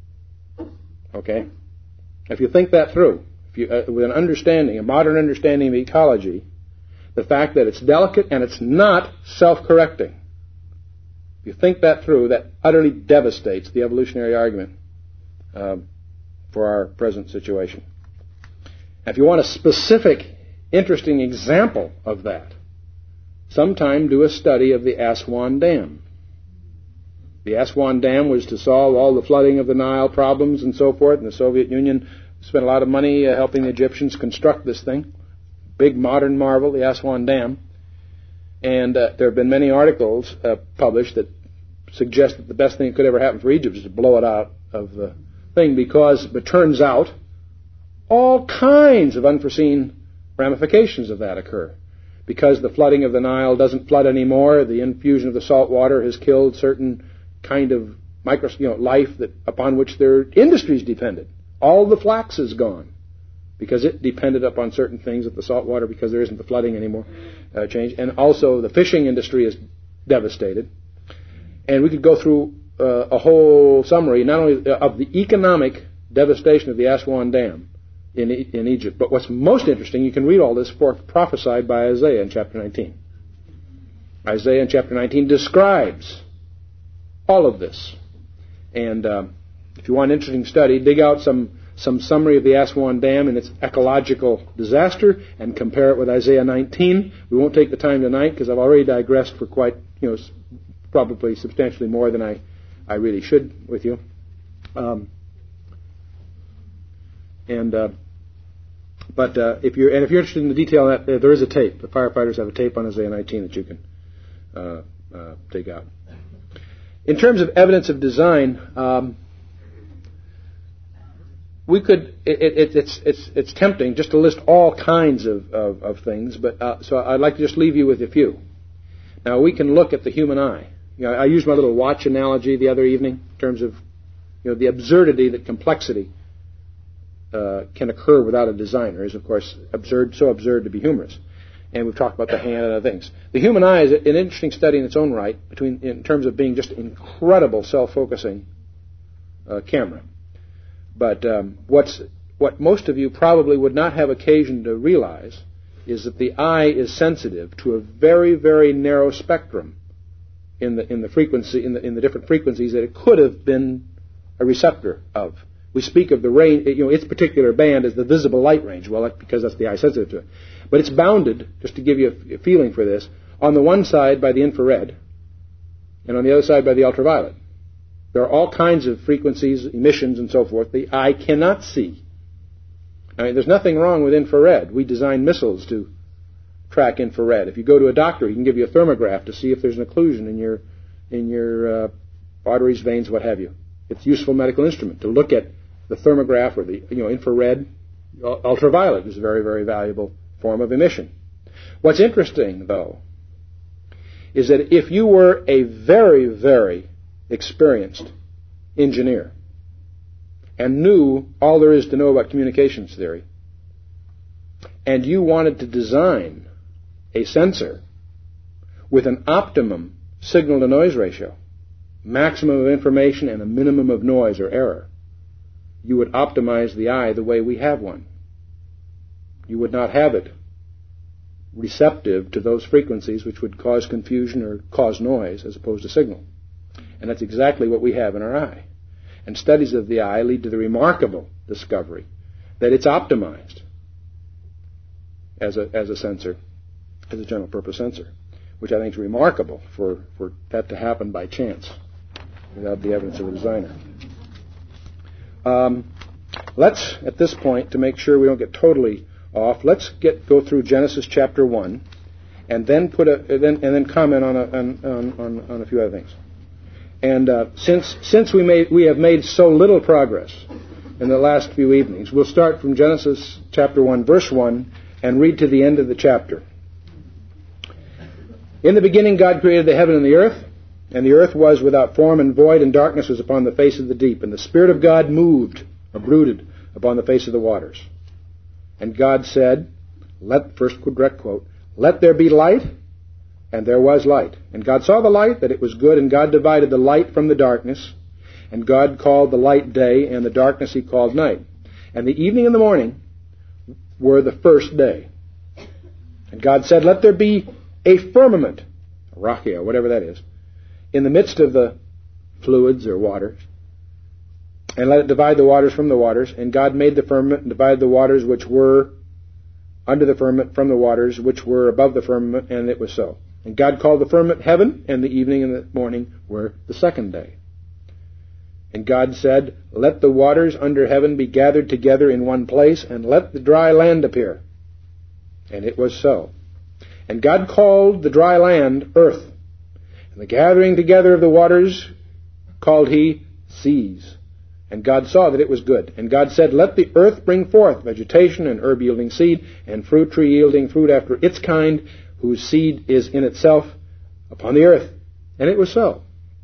B: Okay? If you think that through, if you, uh, with an understanding, a modern understanding of ecology, the fact that it's delicate and it's not self-correcting, if you think that through, that utterly devastates the evolutionary argument uh, for our present situation. Now, if you want a specific, interesting example of that, sometime do a study of the Aswan Dam. The Aswan Dam was to solve all the flooding of the Nile problems and so forth, and the Soviet Union spent a lot of money uh, helping the Egyptians construct this thing. Big modern marvel, the Aswan Dam. And uh, there have been many articles uh, published that suggest that the best thing that could ever happen for Egypt is to blow it out of the thing, because it turns out all kinds of unforeseen ramifications of that occur. Because the flooding of the Nile doesn't flood anymore, the infusion of the salt water has killed certain kind of micro, you know, life that upon which their industries depended. All the flax is gone because it depended upon certain things at the salt water, because there isn't the flooding anymore, uh, change. And also the fishing industry is devastated. And we could go through uh, a whole summary, not only of the economic devastation of the Aswan Dam in, e- in Egypt, but what's most interesting, you can read all this for prophesied by Isaiah in chapter nineteen. Isaiah in chapter nineteen describes all of this. And um, if you want an interesting study, dig out some, some summary of the Aswan Dam and its ecological disaster and compare it with Isaiah nineteen. We won't take the time tonight because I've already digressed for quite, you know, probably substantially more than I, I really should with you. Um, and uh, but uh, if you're and if you're interested in the detail of that, uh, there is a tape. The firefighters have a tape on Isaiah nineteen that you can uh, uh, take out. In terms of evidence of design, um, we could. It, it, it's it's it's tempting just to list all kinds of of, of things, but uh, so I'd like to just leave you with a few. Now we can look at the human eye. You know, I used my little watch analogy the other evening in terms of, you know, the absurdity that complexity uh, can occur without a designer is, of course, absurd, so absurd to be humorous. And we've talked about the hand and other things. The human eye is an interesting study in its own right, between in terms of being just incredible self-focusing uh, camera. But um, what's what most of you probably would not have occasion to realize is that the eye is sensitive to a very, very narrow spectrum in the in the frequency in the in the different frequencies that it could have been a receptor of. We speak of the range, you know, its particular band as the visible light range. Well, that's because that's the eye sensitive to it. But it's bounded, just to give you a feeling for this, on the one side by the infrared, and on the other side by the ultraviolet. There are all kinds of frequencies, emissions, and so forth the eye cannot see. I mean, there's nothing wrong with infrared. We design missiles to track infrared. If you go to a doctor, he can give you a thermograph to see if there's an occlusion in your in your uh, arteries, veins, what have you. It's a useful medical instrument to look at the thermograph or the you know infrared. Ultraviolet is a very, very valuable form of emission. What's interesting, though, is that if you were a very, very experienced engineer and knew all there is to know about communications theory, and you wanted to design a sensor with an optimum signal-to-noise ratio, maximum of information and a minimum of noise or error, you would optimize the eye the way we have one. You would not have it receptive to those frequencies which would cause confusion or cause noise as opposed to signal. And that's exactly what we have in our eye. And studies of the eye lead to the remarkable discovery that it's optimized as a, as a sensor, as a general purpose sensor, which I think is remarkable for, for that to happen by chance without the evidence of a designer. Um, let's, at this point, to make sure we don't get totally off, let's get go through Genesis chapter one, and then put a then and then comment on a, on, on, on a few other things. And uh, since since we made we have made so little progress in the last few evenings, we'll start from Genesis chapter one, verse one, and read to the end of the chapter. In the beginning, God created the heaven and the earth. And the earth was without form and void, and darkness was upon the face of the deep. And the Spirit of God moved, or brooded, upon the face of the waters. And God said, let, first direct quote, let there be light, and there was light. And God saw the light, that it was good, and God divided the light from the darkness. And God called the light day, and the darkness he called night. And the evening and the morning were the first day. And God said, let there be a firmament, a rachia, whatever that is, in the midst of the fluids or waters, and let it divide the waters from the waters. And God made the firmament and divided the waters which were under the firmament from the waters which were above the firmament, and it was so. And God called the firmament heaven, and the evening and the morning were the second day. And God said, let the waters under heaven be gathered together in one place, and let the dry land appear. And it was so. And God called the dry land earth, and the gathering together of the waters called he seas. And God saw that it was good. And God said, let the earth bring forth vegetation, and herb yielding seed, and fruit tree yielding fruit after its kind, whose seed is in itself upon the earth. And it was so.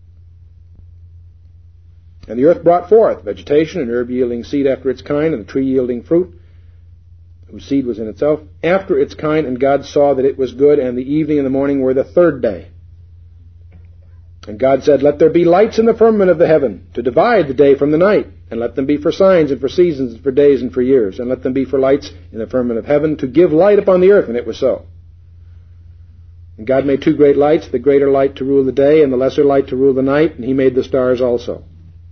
B: And the earth brought forth vegetation, and herb yielding seed after its kind, and the tree yielding fruit, whose seed was in itself after its kind. And God saw that it was good, and the evening and the morning were the third day. And God said, let there be lights in the firmament of the heaven, to divide the day from the night, and let them be for signs, and for seasons, and for days, and for years, and let them be for lights in the firmament of heaven, to give light upon the earth. And it was so. And God made two great lights, the greater light to rule the day, and the lesser light to rule the night, and he made the stars also.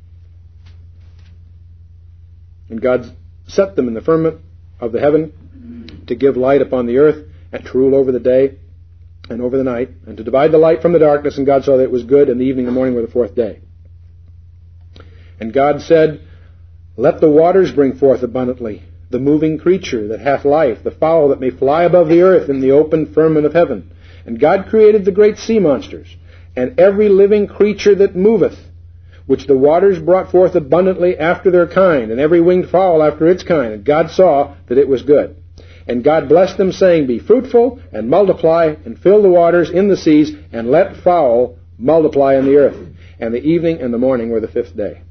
B: And God set them in the firmament of the heaven, to give light upon the earth, and to rule over the day, and over the night, and to divide the light from the darkness. And God saw that it was good, and the evening and the morning were the fourth day. And God said, let the waters bring forth abundantly the moving creature that hath life, the fowl that may fly above the earth in the open firmament of heaven. And God created the great sea monsters, and every living creature that moveth, which the waters brought forth abundantly after their kind, and every winged fowl after its kind. And God saw that it was good. And God blessed them, saying, be fruitful, and multiply, and fill the waters in the seas, and let fowl multiply in the earth. And the evening and the morning were the fifth day.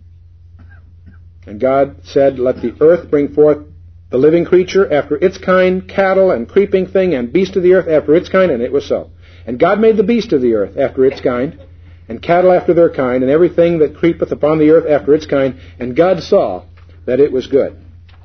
B: And God said, let the earth bring forth the living creature after its kind, cattle, and creeping thing, and beast of the earth after its kind. And it was so. And God made the beast of the earth after its kind, and cattle after their kind, and everything that creepeth upon the earth after its kind. And God saw that it was good.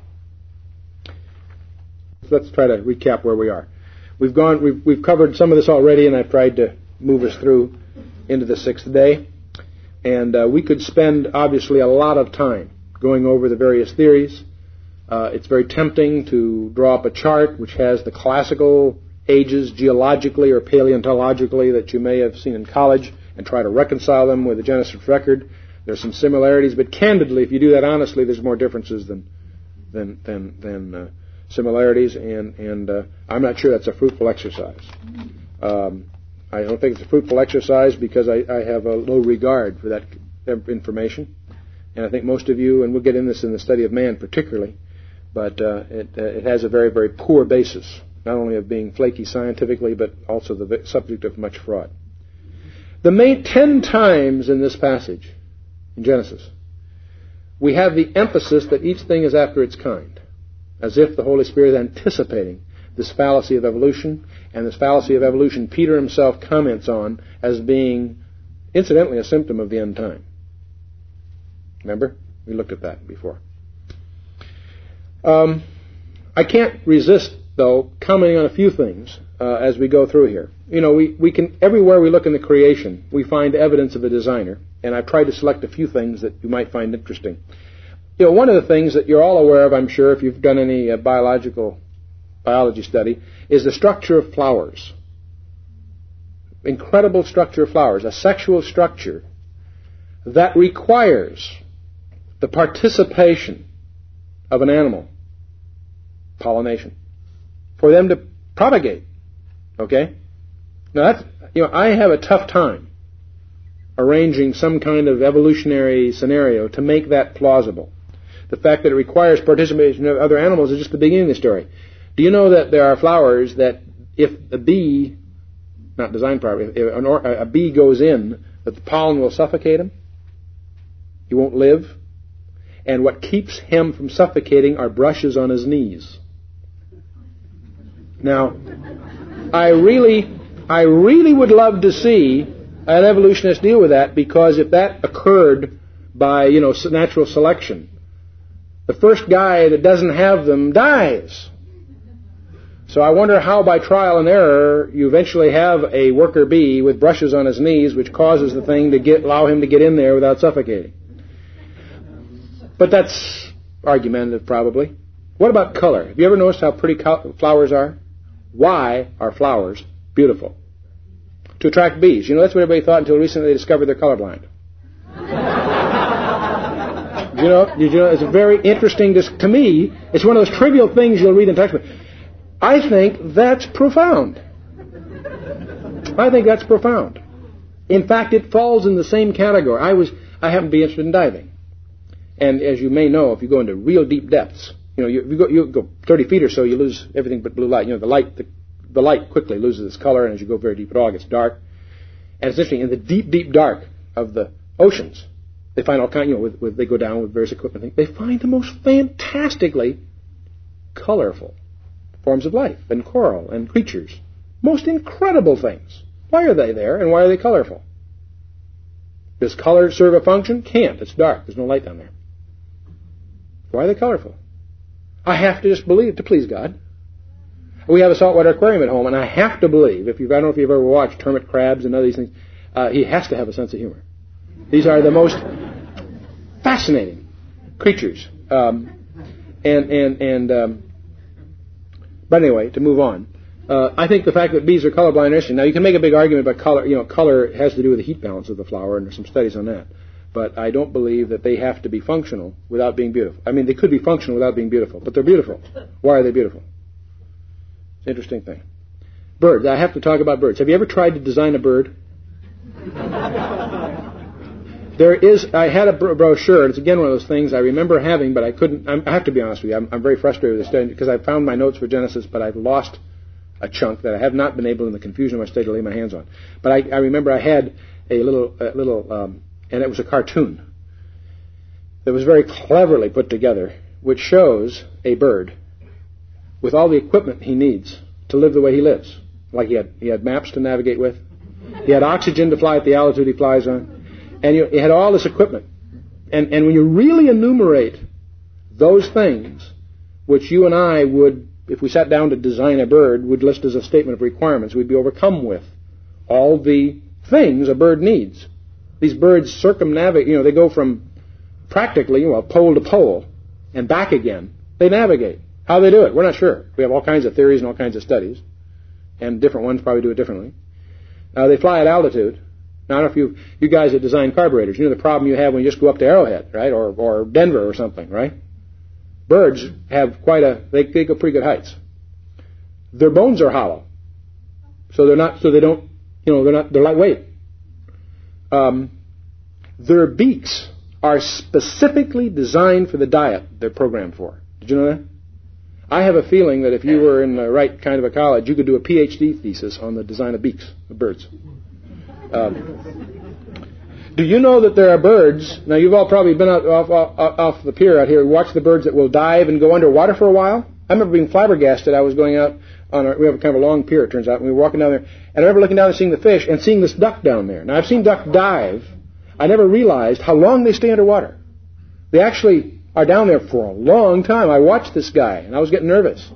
B: Let's try to recap where we are. We've gone, we've, we've covered some of this already, and I've tried to move us through into the sixth day. And uh, we could spend, obviously, a lot of time going over the various theories. Uh, it's very tempting to draw up a chart which has the classical ages geologically or paleontologically that you may have seen in college and try to reconcile them with the Genesis record. There's some similarities, but candidly, if you do that honestly, there's more differences than than than than. Uh, similarities, and, and uh, I'm not sure that's a fruitful exercise. Um, I don't think it's a fruitful exercise because I, I have a low regard for that information. And I think most of you, and we'll get in this in the study of man particularly, but uh, it, uh, it has a very, very poor basis, not only of being flaky scientifically, but also the subject of much fraud. The main ten times in this passage, in Genesis, we have the emphasis that each thing is after its kind, as if the Holy Spirit is anticipating this fallacy of evolution, and this fallacy of evolution Peter himself comments on as being, incidentally, a symptom of the end time. Remember? We looked at that before. Um, I can't resist, though, commenting on a few things uh, as we go through here. You know, we, we can, everywhere we look in the creation, we find evidence of a designer, and I've tried to select a few things that you might find interesting. You know, one of the things that you're all aware of, I'm sure, if you've done any uh, biological biology study, is the structure of flowers. Incredible structure of flowers, a sexual structure that requires the participation of an animal, pollination, for them to propagate. Okay? Now that's, you know, I have a tough time arranging some kind of evolutionary scenario to make that plausible. The fact that it requires participation of other animals is just the beginning of the story. Do you know that there are flowers that if a bee, not designed properly, if an or, a bee goes in, that the pollen will suffocate him? He won't live. And what keeps him from suffocating are brushes on his knees. Now, I really, I really would love to see an evolutionist deal with that, because if that occurred by, you know, natural selection, the first guy that doesn't have them dies. So I wonder how by trial and error you eventually have a worker bee with brushes on his knees, which causes the thing to get, allow him to get in there without suffocating. But that's argumentative, probably. What about color? Have you ever noticed how pretty flowers are? Why are flowers beautiful? To attract bees. You know, that's what everybody thought until recently they discovered they're colorblind. you know, you know, it's a very interesting, to me, it's one of those trivial things you'll read in textbooks. I think that's profound. I think that's profound. In fact, it falls in the same category. I was, I happen to be interested in diving. And as you may know, if you go into real deep depths, you know, you, you, go, you go thirty feet or so, you lose everything but blue light. You know, the light, the, the light quickly loses its color, and as you go very deep, it all gets dark. And it's interesting, in the deep, deep dark of the oceans, they find all kinds, you know, with, with, they go down with various equipment, they find the most fantastically colorful forms of life, and coral, and creatures. Most incredible things. Why are they there, and why are they colorful? Does color serve a function? Can't. It's dark. There's no light down there. Why are they colorful? I have to just believe, to please God. We have a saltwater aquarium at home, and I have to believe, if you've, I don't know if you've ever watched hermit crabs and other these things, uh, he has to have a sense of humor. These are the most fascinating creatures. Um, and, and, and, um, but anyway, to move on. Uh, I think the fact that bees are colorblind is interesting. Now, you can make a big argument about color. You know, color has to do with the heat balance of the flower, and there's some studies on that. But I don't believe that they have to be functional without being beautiful. I mean, they could be functional without being beautiful, but they're beautiful. Why are they beautiful? It's an interesting thing. Birds. I have to talk about birds. Have you ever tried to design a bird? There is, I had a brochure, it's again one of those things I remember having, but I couldn't, I'm, I have to be honest with you, I'm, I'm very frustrated with this study because I found my notes for Genesis, but I've lost a chunk that I have not been able in the confusion of my study to lay my hands on. But I, I remember I had a little, a little, um, and it was a cartoon that was very cleverly put together, which shows a bird with all the equipment he needs to live the way he lives. Like he had, he had maps to navigate with, he had oxygen to fly at the altitude he flies on, and you, he had all this equipment. And, and when you really enumerate those things, which you and I would, if we sat down to design a bird, would list as a statement of requirements, we'd be overcome with all the things a bird needs. These birds circumnavigate, you know, they go from practically, well, pole to pole and back again. They navigate. How they do it, we're not sure. We have all kinds of theories and all kinds of studies, and different ones probably do it differently. Uh, they fly at altitude. Now, I don't know if you, you guys that design carburetors, you know the problem you have when you just go up to Arrowhead, right, or, or Denver or something, right? Birds have quite a, they, they go pretty good heights. Their bones are hollow. So they're not, so they don't, you know, they're not, they're lightweight. Um, their beaks are specifically designed for the diet they're programmed for. Did you know that? I have a feeling that if you were in the right kind of a college, you could do a P H D thesis on the design of beaks of birds. Um, do you know that there are birds, now you've all probably been out, off, off, off the pier out here, watched the birds that will dive and go underwater for a while? I remember being flabbergasted. I was going out on our, we have a kind of a long pier, it turns out, and we were walking down there, and I remember looking down and seeing the fish and seeing this duck down there. Now, I've seen duck dive. I never realized how long they stay underwater. They actually are down there for a long time. I watched this guy, and I was getting nervous.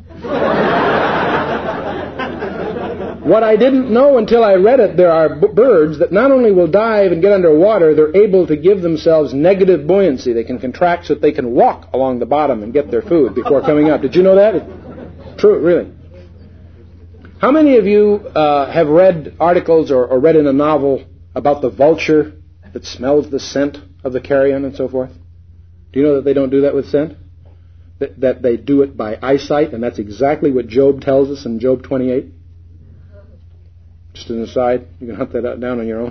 B: What I didn't know until I read it, there are b- birds that not only will dive and get underwater, they're able to give themselves negative buoyancy. They can contract so that they can walk along the bottom and get their food before coming up. Did you know that? It's true, really. How many of you uh, have read articles or, or read in a novel about the vulture that smells the scent of the carrion and so forth? Do you know that they don't do that with scent? That, that they do it by eyesight, and that's exactly what Job tells us in Job twenty-eight? Just an aside, you can hunt that out down on your own.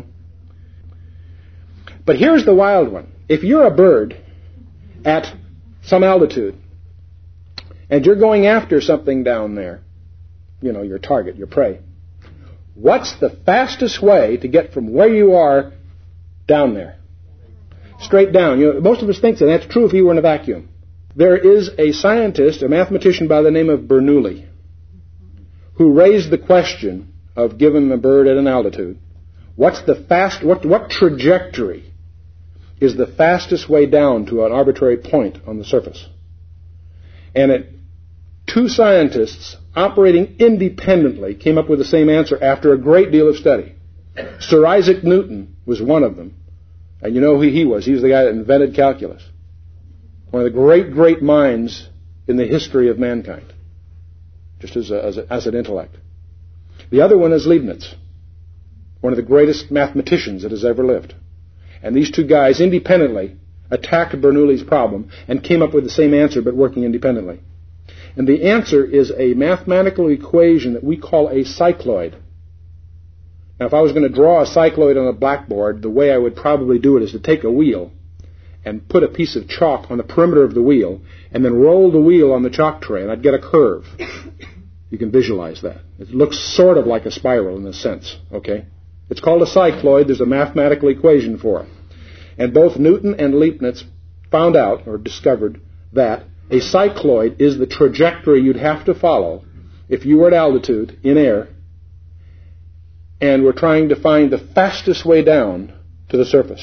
B: But here's the wild one. If you're a bird at some altitude, and you're going after something down there, you know, your target, your prey, what's the fastest way to get from where you are down there? Straight down. You know, most of us think that. That's true if you were in a vacuum. There is a scientist, a mathematician by the name of Bernoulli, who raised the question of, given a bird at an altitude, what's the fast, what, what trajectory is the fastest way down to an arbitrary point on the surface? And it, two scientists operating independently came up with the same answer after a great deal of study. Sir Isaac Newton was one of them. And you know who he was. He was the guy that invented calculus. One of the great, great minds in the history of mankind, just as, a, as, a, as an intellect. The other one is Leibniz, one of the greatest mathematicians that has ever lived. And these two guys independently attacked Bernoulli's problem and came up with the same answer, but working independently. And the answer is a mathematical equation that we call a cycloid. Now, if I was going to draw a cycloid on a blackboard, the way I would probably do it is to take a wheel and put a piece of chalk on the perimeter of the wheel and then roll the wheel on the chalk tray, and I'd get a curve. You can visualize that. It looks sort of like a spiral in a sense, okay? It's called a cycloid. There's a mathematical equation for it. And both Newton and Leibniz found out or discovered that a cycloid is the trajectory you'd have to follow if you were at altitude in air and were trying to find the fastest way down to the surface.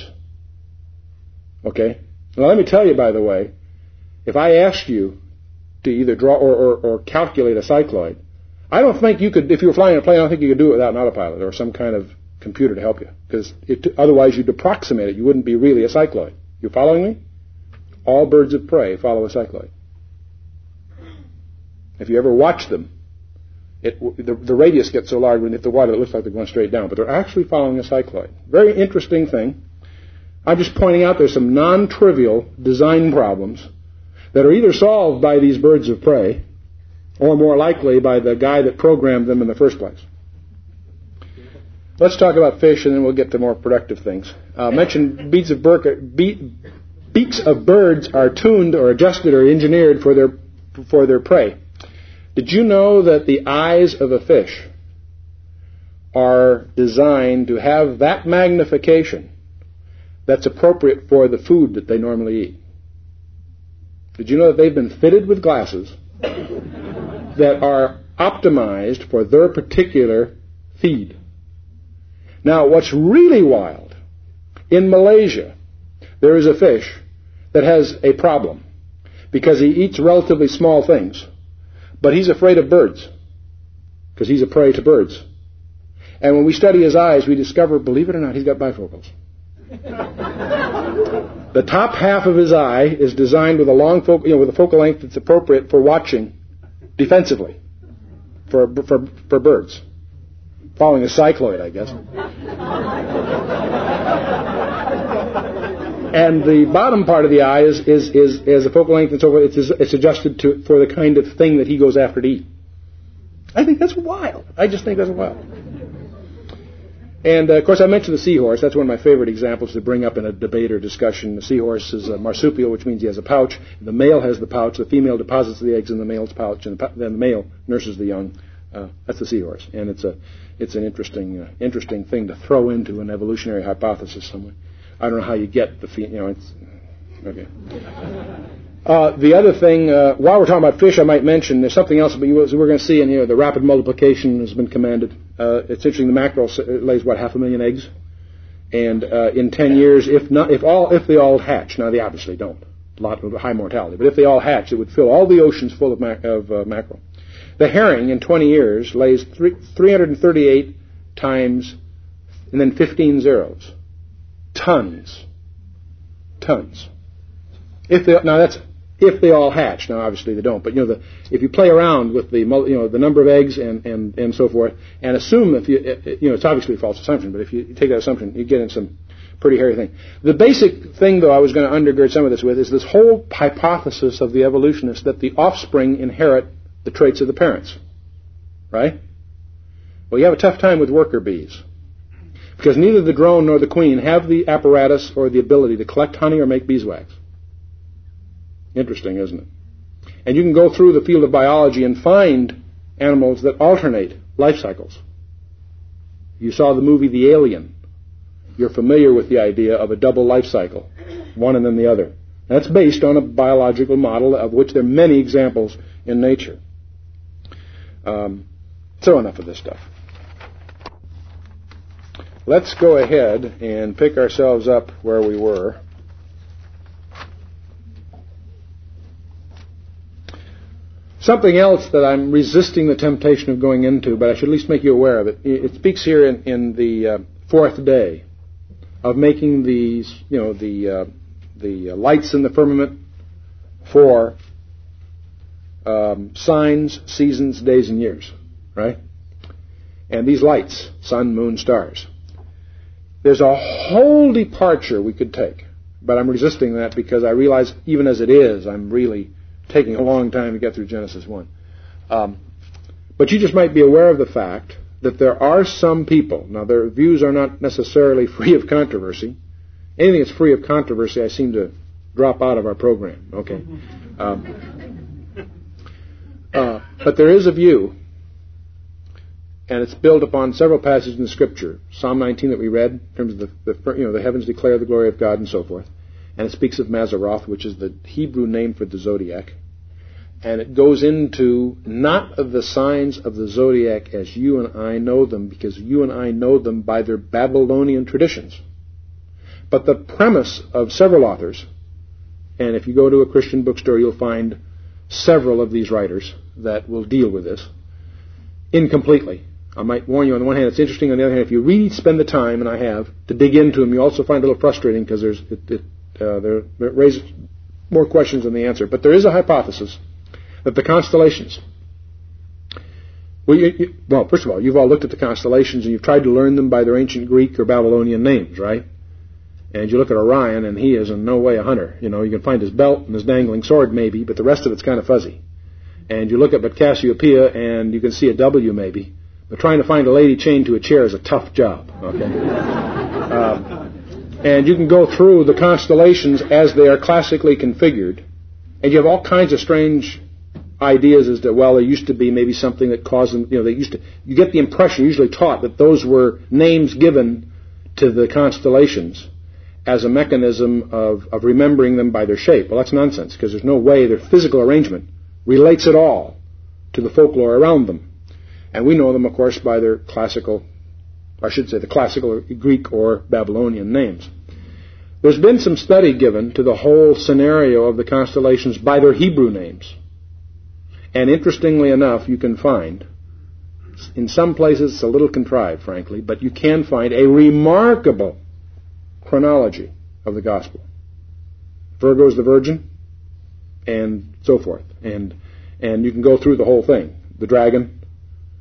B: Okay? Now let me tell you, by the way, if I asked you to either draw or, or, or calculate a cycloid, I don't think you could, if you were flying a plane, I don't think you could do it without an autopilot or some kind of computer to help you. Because otherwise you'd approximate it. You wouldn't be really a cycloid. You following me? All birds of prey follow a cycloid. If you ever watch them, it, the, the radius gets so large when they hit the water it looks like they're going straight down. But they're actually following a cycloid. Very interesting thing. I'm just pointing out there's some non-trivial design problems that are either solved by these birds of prey or more likely by the guy that programmed them in the first place. Let's talk about fish and then we'll get to more productive things. Uh, mentioned beaks of, bur- be- beaks of birds are tuned or adjusted or engineered for their, for their prey. Did you know that the eyes of a fish are designed to have that magnification that's appropriate for the food that they normally eat? Did you know that they've been fitted with glasses that are optimized for their particular feed? Now, what's really wild, in Malaysia, there is a fish that has a problem because he eats relatively small things, but he's afraid of birds because he's a prey to birds. And when we study his eyes, we discover, believe it or not, he's got bifocals. The top half of his eye is designed with a long focal, you know, with a focal length that's appropriate for watching defensively for for for birds, following a cycloid, I guess. and the bottom part of the eye is is is, is a focal length and so forth. It's, it's adjusted to for the kind of thing that he goes after to eat. I think that's wild. I just think that's wild. And, uh, of course, I mentioned the seahorse. That's one of my favorite examples to bring up in a debate or discussion. The seahorse is a marsupial, which means he has a pouch. The male has the pouch. The female deposits the eggs in the male's pouch, and then the male nurses the young. Uh, that's the seahorse. And it's a it's an interesting uh, interesting thing to throw into an evolutionary hypothesis somewhere. I don't know how you get the, you know, it's, okay. Uh, the other thing, uh, while we're talking about fish, I might mention there's something else, but you, we're going to see in here, the rapid multiplication has been commanded. Uh, it's interesting, the mackerel lays, what, half a million eggs? And uh, in ten years, if not, if all, if they all hatch, now they obviously don't, a lot of high mortality, but if they all hatch, it would fill all the oceans full of, mac- of uh, mackerel. The herring, in twenty years, lays three, three hundred thirty-eight times, and then fifteen zeros. Tons. Tons. If they, now that's if they all hatch. Now, obviously they don't. But, you know, the, if you play around with the, you know, the number of eggs and, and, and so forth, and assume if you, you know, it's obviously a false assumption, but if you take that assumption, you get in some pretty hairy thing. The basic thing, though, I was going to undergird some of this with is this whole hypothesis of the evolutionists that the offspring inherit the traits of the parents. Right? Well, you have a tough time with worker bees. Because neither the drone nor the queen have the apparatus or the ability to collect honey or make beeswax. Interesting, isn't it? And you can go through the field of biology and find animals that alternate life cycles. You saw the movie The Alien. You're familiar with the idea of a double life cycle, one and then the other. That's based on a biological model of which there are many examples in nature. Um, so enough of this stuff. Let's go ahead and pick ourselves up where we were. Something else that I'm resisting the temptation of going into, but I should at least make you aware of it. It speaks here in, in the uh, fourth day of making these, you know, the uh, the lights in the firmament for um, signs, seasons, days, and years, right? And these lights, sun, moon, stars. There's a whole departure we could take, but I'm resisting that because I realize even as it is, I'm really taking a long time to get through Genesis one. Um, but you just might be aware of the fact that there are some people, now their views are not necessarily free of controversy. Anything that's free of controversy, I seem to drop out of our program, okay? Um, uh, but there is a view, and it's built upon several passages in the Scripture. Psalm nineteen that we read, in terms of the, the you know the heavens declare the glory of God and so forth. And it speaks of Mazzaroth, which is the Hebrew name for the zodiac. And it goes into not of the signs of the zodiac as you and I know them, because you and I know them by their Babylonian traditions. But the premise of several authors, and if you go to a Christian bookstore, you'll find several of these writers that will deal with this, incompletely. I might warn you, on the one hand, it's interesting. On the other hand, if you really spend the time, and I have, to dig into them, you also find it a little frustrating because there's it, it Uh, there, it raises more questions than the answer. But there is a hypothesis that the constellations... Well, you, you, well, first of all, you've all looked at the constellations and you've tried to learn them by their ancient Greek or Babylonian names, right? And you look at Orion, and he is in no way a hunter. You know, you can find his belt and his dangling sword, maybe, but the rest of it's kind of fuzzy. And you look at Cassiopeia, and you can see a W, maybe. But trying to find a lady chained to a chair is a tough job, okay? um, And you can go through the constellations as they are classically configured, and you have all kinds of strange ideas as to, well, there used to be maybe something that caused them, you know, they used to, you get the impression, usually taught, that those were names given to the constellations as a mechanism of, of remembering them by their shape. Well, that's nonsense, because there's no way their physical arrangement relates at all to the folklore around them. And we know them, of course, by their classical, I should say the classical Greek or Babylonian names. There's been some study given to the whole scenario of the constellations by their Hebrew names. And interestingly enough, you can find, in some places it's a little contrived, frankly, but you can find a remarkable chronology of the gospel. Virgo is the virgin, and so forth. And and you can go through the whole thing. The dragon,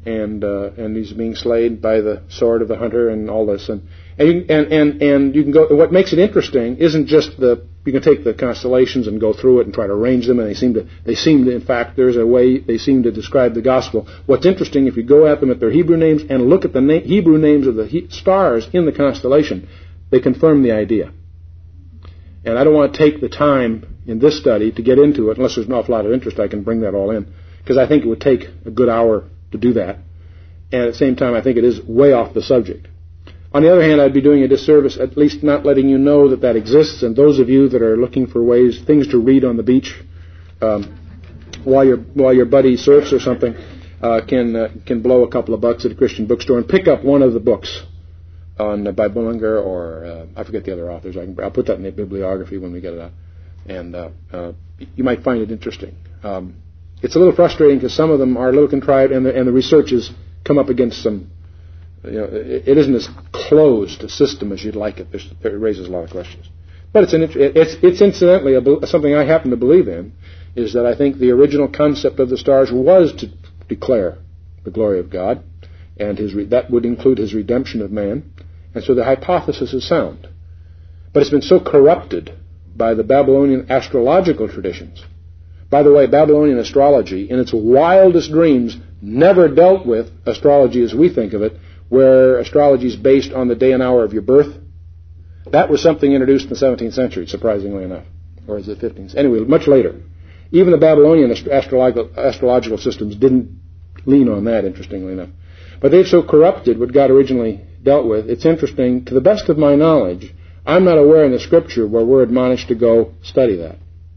B: and uh, and he's being slain by the sword of the hunter and all this, and and you, and, and and you can go. What makes it interesting isn't just the you can take the constellations and go through it and try to arrange them, and they seem to they seem to in fact there's a way they seem to describe the gospel. What's interesting, if you go at them at their Hebrew names and look at the na- Hebrew names of the he- stars in the constellation, they confirm the idea. And I don't want to take the time in this study to get into it unless there's an awful lot of interest. I can bring that all in because I think it would take a good hour to do that. And at the same time, I think it is way off the subject. On the other hand, I'd be doing a disservice, at least not letting you know that that exists. And those of you that are looking for ways, things to read on the beach um, while your while your buddy surfs or something, uh, can uh, can blow a couple of bucks at a Christian bookstore and pick up one of the books on uh, by Bullinger or uh, I forget the other authors. I can, I'll put that in the bibliography when we get it out, and uh, uh, you might find it interesting. Um, it's a little frustrating because some of them are a little contrived, and the, and the research has come up against some. You know, it, it isn't as closed a system as you'd like it. There's, it raises a lot of questions, but it's an, it's it's incidentally a, something I happen to believe in is that I think the original concept of the stars was to declare the glory of God, and his that would include his redemption of man. And so the hypothesis is sound. But it's been so corrupted by the Babylonian astrological traditions. By the way, Babylonian astrology, in its wildest dreams, never dealt with astrology as we think of it, where astrology is based on the day and hour of your birth. That was something introduced in the seventeenth century, surprisingly enough. Or is it fifteenth? Anyway, much later. Even the Babylonian astrological, astrological systems didn't lean on that, interestingly enough. But they've so corrupted what God originally dealt with. It's interesting, to the best of my knowledge, I'm not aware in the Scripture where we're admonished to go study that. Do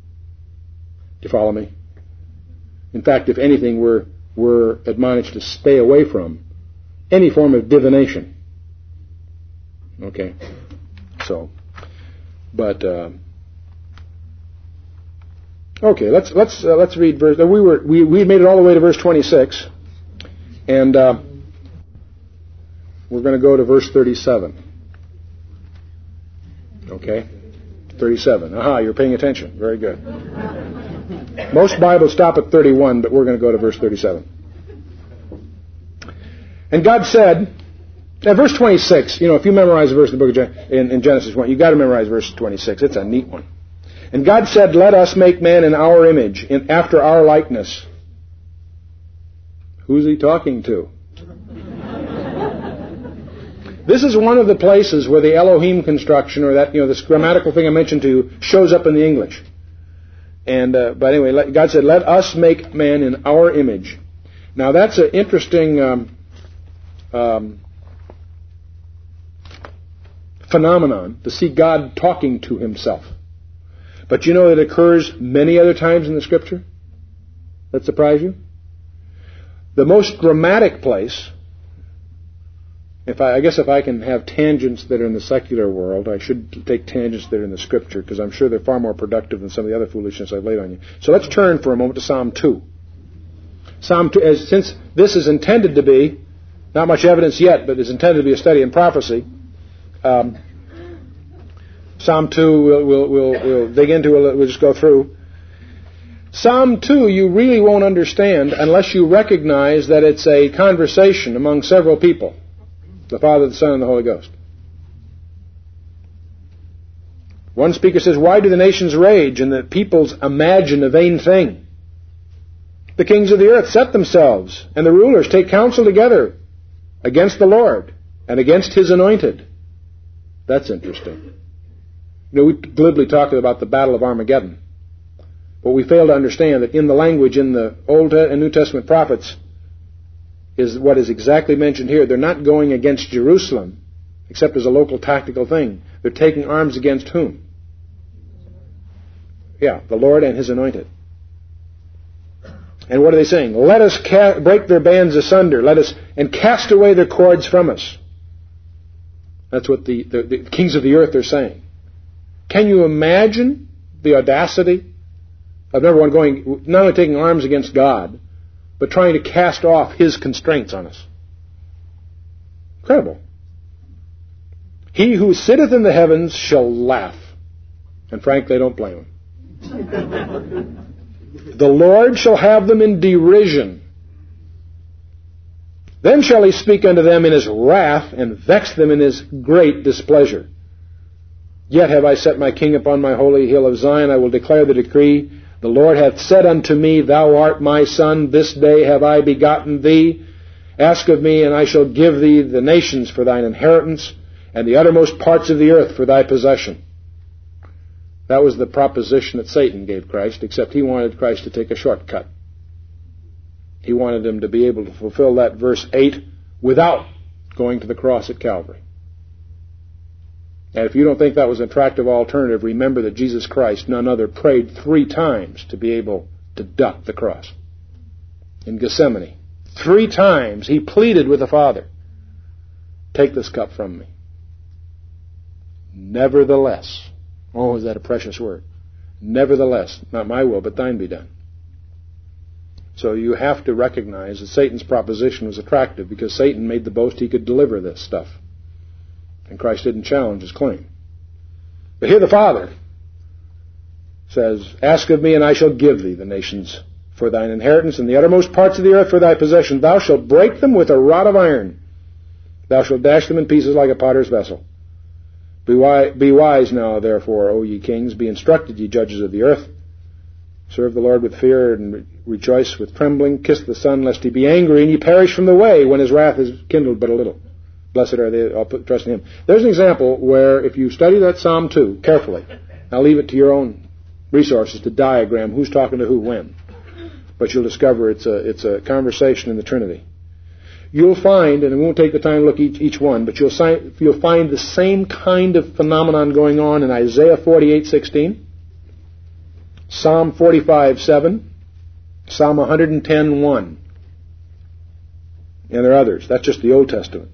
B: you follow me? In fact, if anything, we're, we're admonished to stay away from any form of divination. Okay? So, but, uh, okay, let's, let's, uh, let's read verse, uh, we were, we, we made it all the way to verse twenty-six, and, uh, we're going to go to verse thirty-seven. Okay? thirty-seven. Aha, you're paying attention. Very good. Most Bibles stop at thirty-one, but we're going to go to verse thirty-seven. And God said, now verse twenty-six, you know, if you memorize a verse in the book of Gen- in, in Genesis one, you've got to memorize verse twenty-six. It's a neat one. And God said, let us make man in our image, in, after our likeness. Who's he talking to? This is one of the places where the Elohim construction, or that, you know, this grammatical thing I mentioned to you, shows up in the English. And uh, but anyway, God said, "Let us make man in our image." Now that's an interesting um, um, phenomenon to see God talking to Himself. But you know it occurs many other times in the Scripture. That surprise you? The most dramatic place. If I, I guess if I can have tangents that are in the secular world, I should take tangents that are in the Scripture, because I'm sure they're far more productive than some of the other foolishness I've laid on you. So let's turn for a moment to Psalm two. Psalm two, as, since this is intended to be, not much evidence yet, but is intended to be a study in prophecy, um, Psalm two we'll, we'll, we'll, we'll dig into, we'll, we'll just go through. Psalm two you really won't understand unless you recognize that it's a conversation among several people. The Father, the Son, and the Holy Ghost. One speaker says, why do the nations rage and the peoples imagine a vain thing? The kings of the earth set themselves, and the rulers take counsel together against the Lord and against His anointed. That's interesting. You know, we glibly talk about the Battle of Armageddon, but we fail to understand that in the language in the Old and New Testament prophets, is what is exactly mentioned here. They're not going against Jerusalem, except as a local tactical thing. They're taking arms against whom? Yeah, the Lord and His anointed. And what are they saying? Let us ca- break their bands asunder. Let us and cast away their cords from us. That's what the, the, the kings of the earth are saying. Can you imagine the audacity of number one going not only taking arms against God, but trying to cast off His constraints on us? Incredible. He who sitteth in the heavens shall laugh. And frankly, I don't blame him. The Lord shall have them in derision. Then shall he speak unto them in his wrath, and vex them in his great displeasure. Yet have I set my king upon my holy hill of Zion. I will declare the decree. The Lord hath said unto me, Thou art my son. This day have I begotten thee. Ask of me, and I shall give thee the nations for thine inheritance, and the uttermost parts of the earth for thy possession. That was the proposition that Satan gave Christ, except he wanted Christ to take a shortcut. He wanted him to be able to fulfill that verse eight without going to the cross at Calvary. And if you don't think that was an attractive alternative, remember that Jesus Christ, none other, prayed three times to be able to duck the cross. In Gethsemane, three times he pleaded with the Father, take this cup from me. Nevertheless, oh, is that a precious word? Nevertheless, not my will, but thine be done. So you have to recognize that Satan's proposition was attractive because Satan made the boast he could deliver this stuff. And Christ didn't challenge his claim. But here the Father says, Ask of me, and I shall give thee the nations for thine inheritance, and the uttermost parts of the earth for thy possession. Thou shalt break them with a rod of iron. Thou shalt dash them in pieces like a potter's vessel. Be wise, be wise now, therefore, O ye kings. Be instructed, ye judges of the earth. Serve the Lord with fear, and rejoice with trembling. Kiss the Son, lest he be angry, and ye perish from the way, when his wrath is kindled but a little. Blessed are they, I'll put trust in him. There's an example where if you study that Psalm two carefully, I'll leave it to your own resources to diagram who's talking to who when. But you'll discover it's a, it's a conversation in the Trinity. You'll find, and we won't take the time to look each, each one, but you'll, si- you'll find the same kind of phenomenon going on in Isaiah forty-eight sixteen, Psalm forty-five seven, Psalm one ten one, and there are others. That's just the Old Testament.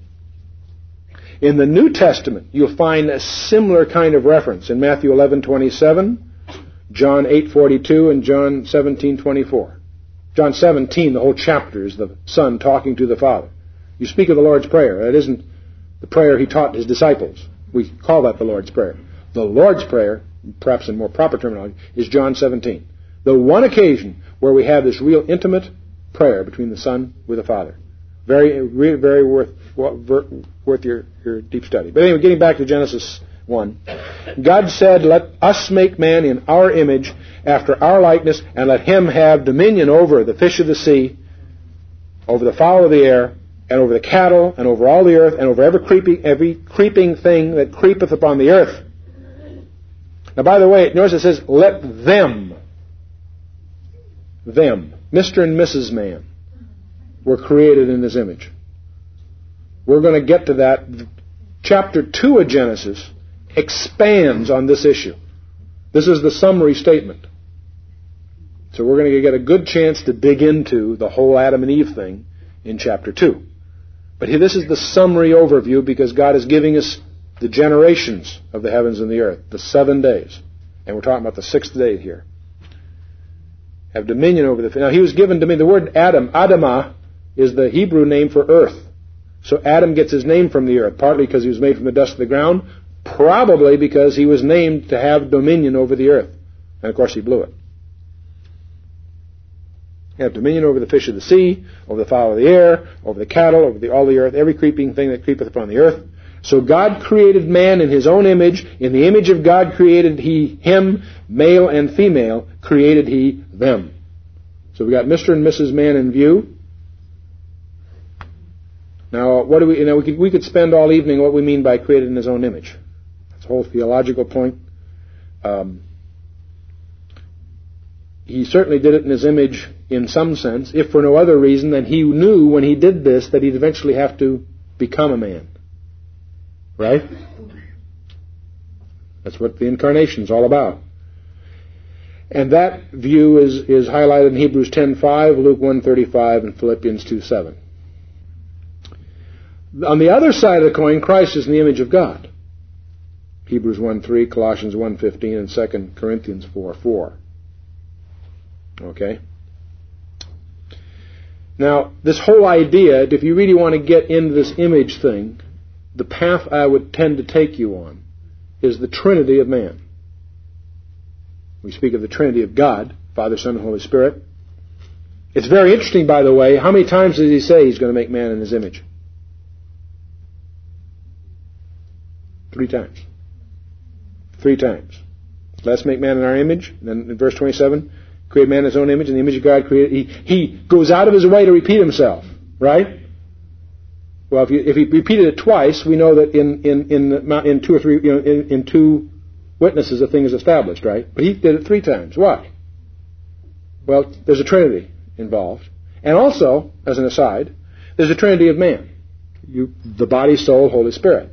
B: In the New Testament, you'll find a similar kind of reference in Matthew eleven twenty-seven, John eight forty-two, and John seventeen twenty-four. John seventeen, the whole chapter, is the Son talking to the Father. You speak of the Lord's Prayer. That isn't the prayer he taught his disciples. We call that the Lord's Prayer. The Lord's Prayer, perhaps in more proper terminology, is John seventeen. The one occasion where we have this real intimate prayer between the Son with the Father. Very, very worth worth your, your deep study. But anyway, getting back to Genesis one. God said, Let us make man in our image, after our likeness, and let him have dominion over the fish of the sea, over the fowl of the air, and over the cattle, and over all the earth, and over every creeping, every creeping thing that creepeth upon the earth. Now, by the way, notice it says, let them, them, Mister and Missus Man, were created in his image. We're going to get to that. Chapter two of Genesis expands on this issue. This is the summary statement. So we're going to get a good chance to dig into the whole Adam and Eve thing in chapter two. But here, this is the summary overview because God is giving us the generations of the heavens and the earth, the seven days. And we're talking about the sixth day here. Have dominion over the... Now, he was given dominion. The word Adam, Adamah, is the Hebrew name for earth. So Adam gets his name from the earth, partly because he was made from the dust of the ground, probably because he was named to have dominion over the earth. And, of course, he blew it. You have dominion over the fish of the sea, over the fowl of the air, over the cattle, over the, all the earth, every creeping thing that creepeth upon the earth. So God created man in his own image. In the image of God created he him, male and female, created he them. So we got Mister and Missus Man in view. Now, what do we? You know, we could we could spend all evening what we mean by created in his own image. That's a whole theological point. Um, he certainly did it in his image in some sense, if for no other reason than he knew when he did this that he'd eventually have to become a man. Right? That's what the incarnation is all about. And that view is, is highlighted in Hebrews ten five, Luke one thirty-five, and Philippians two seven. On the other side of the coin, Christ is in the image of God. Hebrews one three, Colossians one fifteen, and Second Corinthians four four. Okay? Now, this whole idea, if you really want to get into this image thing, the path I would tend to take you on is the Trinity of man. We speak of the Trinity of God, Father, Son, and Holy Spirit. It's very interesting, by the way, how many times does he say he's going to make man in his image? Three times. Three times. Let's make man in our image. And then in verse twenty-seven, create man in his own image, in the image of God created. He, he goes out of his way to repeat himself, right? Well, if, you, if he repeated it twice, we know that in in in, in two or three, you know, in, in two witnesses, a thing is established, right? But he did it three times. Why? Well, there's a Trinity involved, and also, as an aside, there's a Trinity of man: you, the body, soul, Holy Spirit.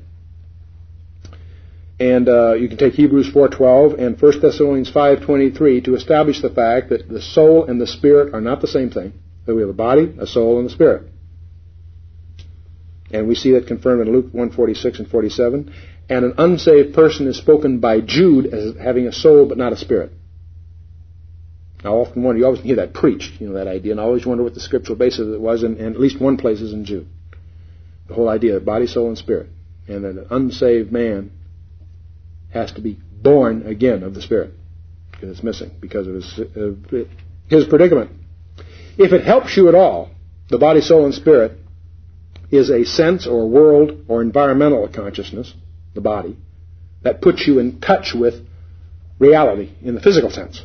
B: And uh, you can take Hebrews four twelve and First Thessalonians five twenty-three to establish the fact that the soul and the spirit are not the same thing. That we have a body, a soul, and a spirit. And we see that confirmed in Luke one forty-six and forty-seven. And an unsaved person is spoken by Jude as having a soul but not a spirit. I often wonder, you always hear that preached, you know, that idea, and I always wonder what the scriptural basis of it was, and, and at least one place is in Jude. The whole idea of body, soul, and spirit. And that an unsaved man has to be born again of the Spirit, because it's missing because of his, uh, his predicament. If it helps you at all, the body, soul, and spirit is a sense or world or environmental consciousness, the body, that puts you in touch with reality in the physical sense.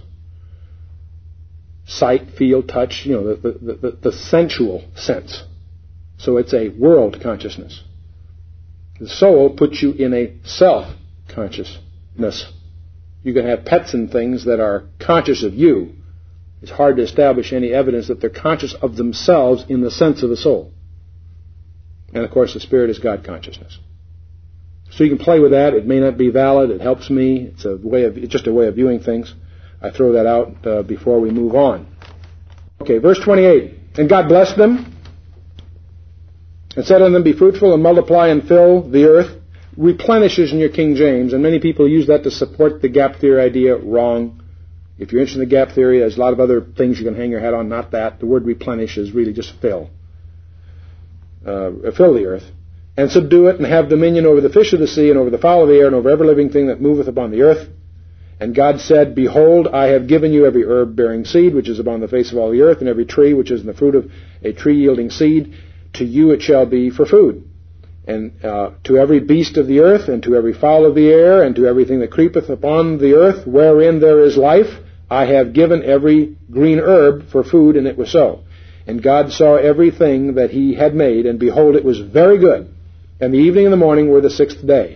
B: Sight, feel, touch, you know, the, the, the, the sensual sense. So it's a world consciousness. The soul puts you in a self consciousness. You can have pets and things that are conscious of you. It's hard to establish any evidence that they're conscious of themselves in the sense of the soul. And of course the spirit is God consciousness. So you can play with that. It may not be valid. It helps me. It's a way of, it's just a way of viewing things. I throw that out uh, before we move on. Okay, verse twenty-eight. And God blessed them and said unto them, be fruitful and multiply and fill the earth. Replenishes in your King James, and many people use that to support the gap theory idea. Wrong. If you're interested in the gap theory, there's a lot of other things you can hang your hat on, not that. The word replenish is really just fill. Uh, fill the earth. And subdue it, and have dominion over the fish of the sea, and over the fowl of the air, and over every living thing that moveth upon the earth. And God said, behold, I have given you every herb bearing seed, which is upon the face of all the earth, and every tree which is in the fruit of a tree yielding seed. To you it shall be for food. And uh, to every beast of the earth, and to every fowl of the air, and to everything that creepeth upon the earth, wherein there is life, I have given every green herb for food, and it was so. And God saw everything that he had made, and behold, it was very good. And the evening and the morning were the sixth day.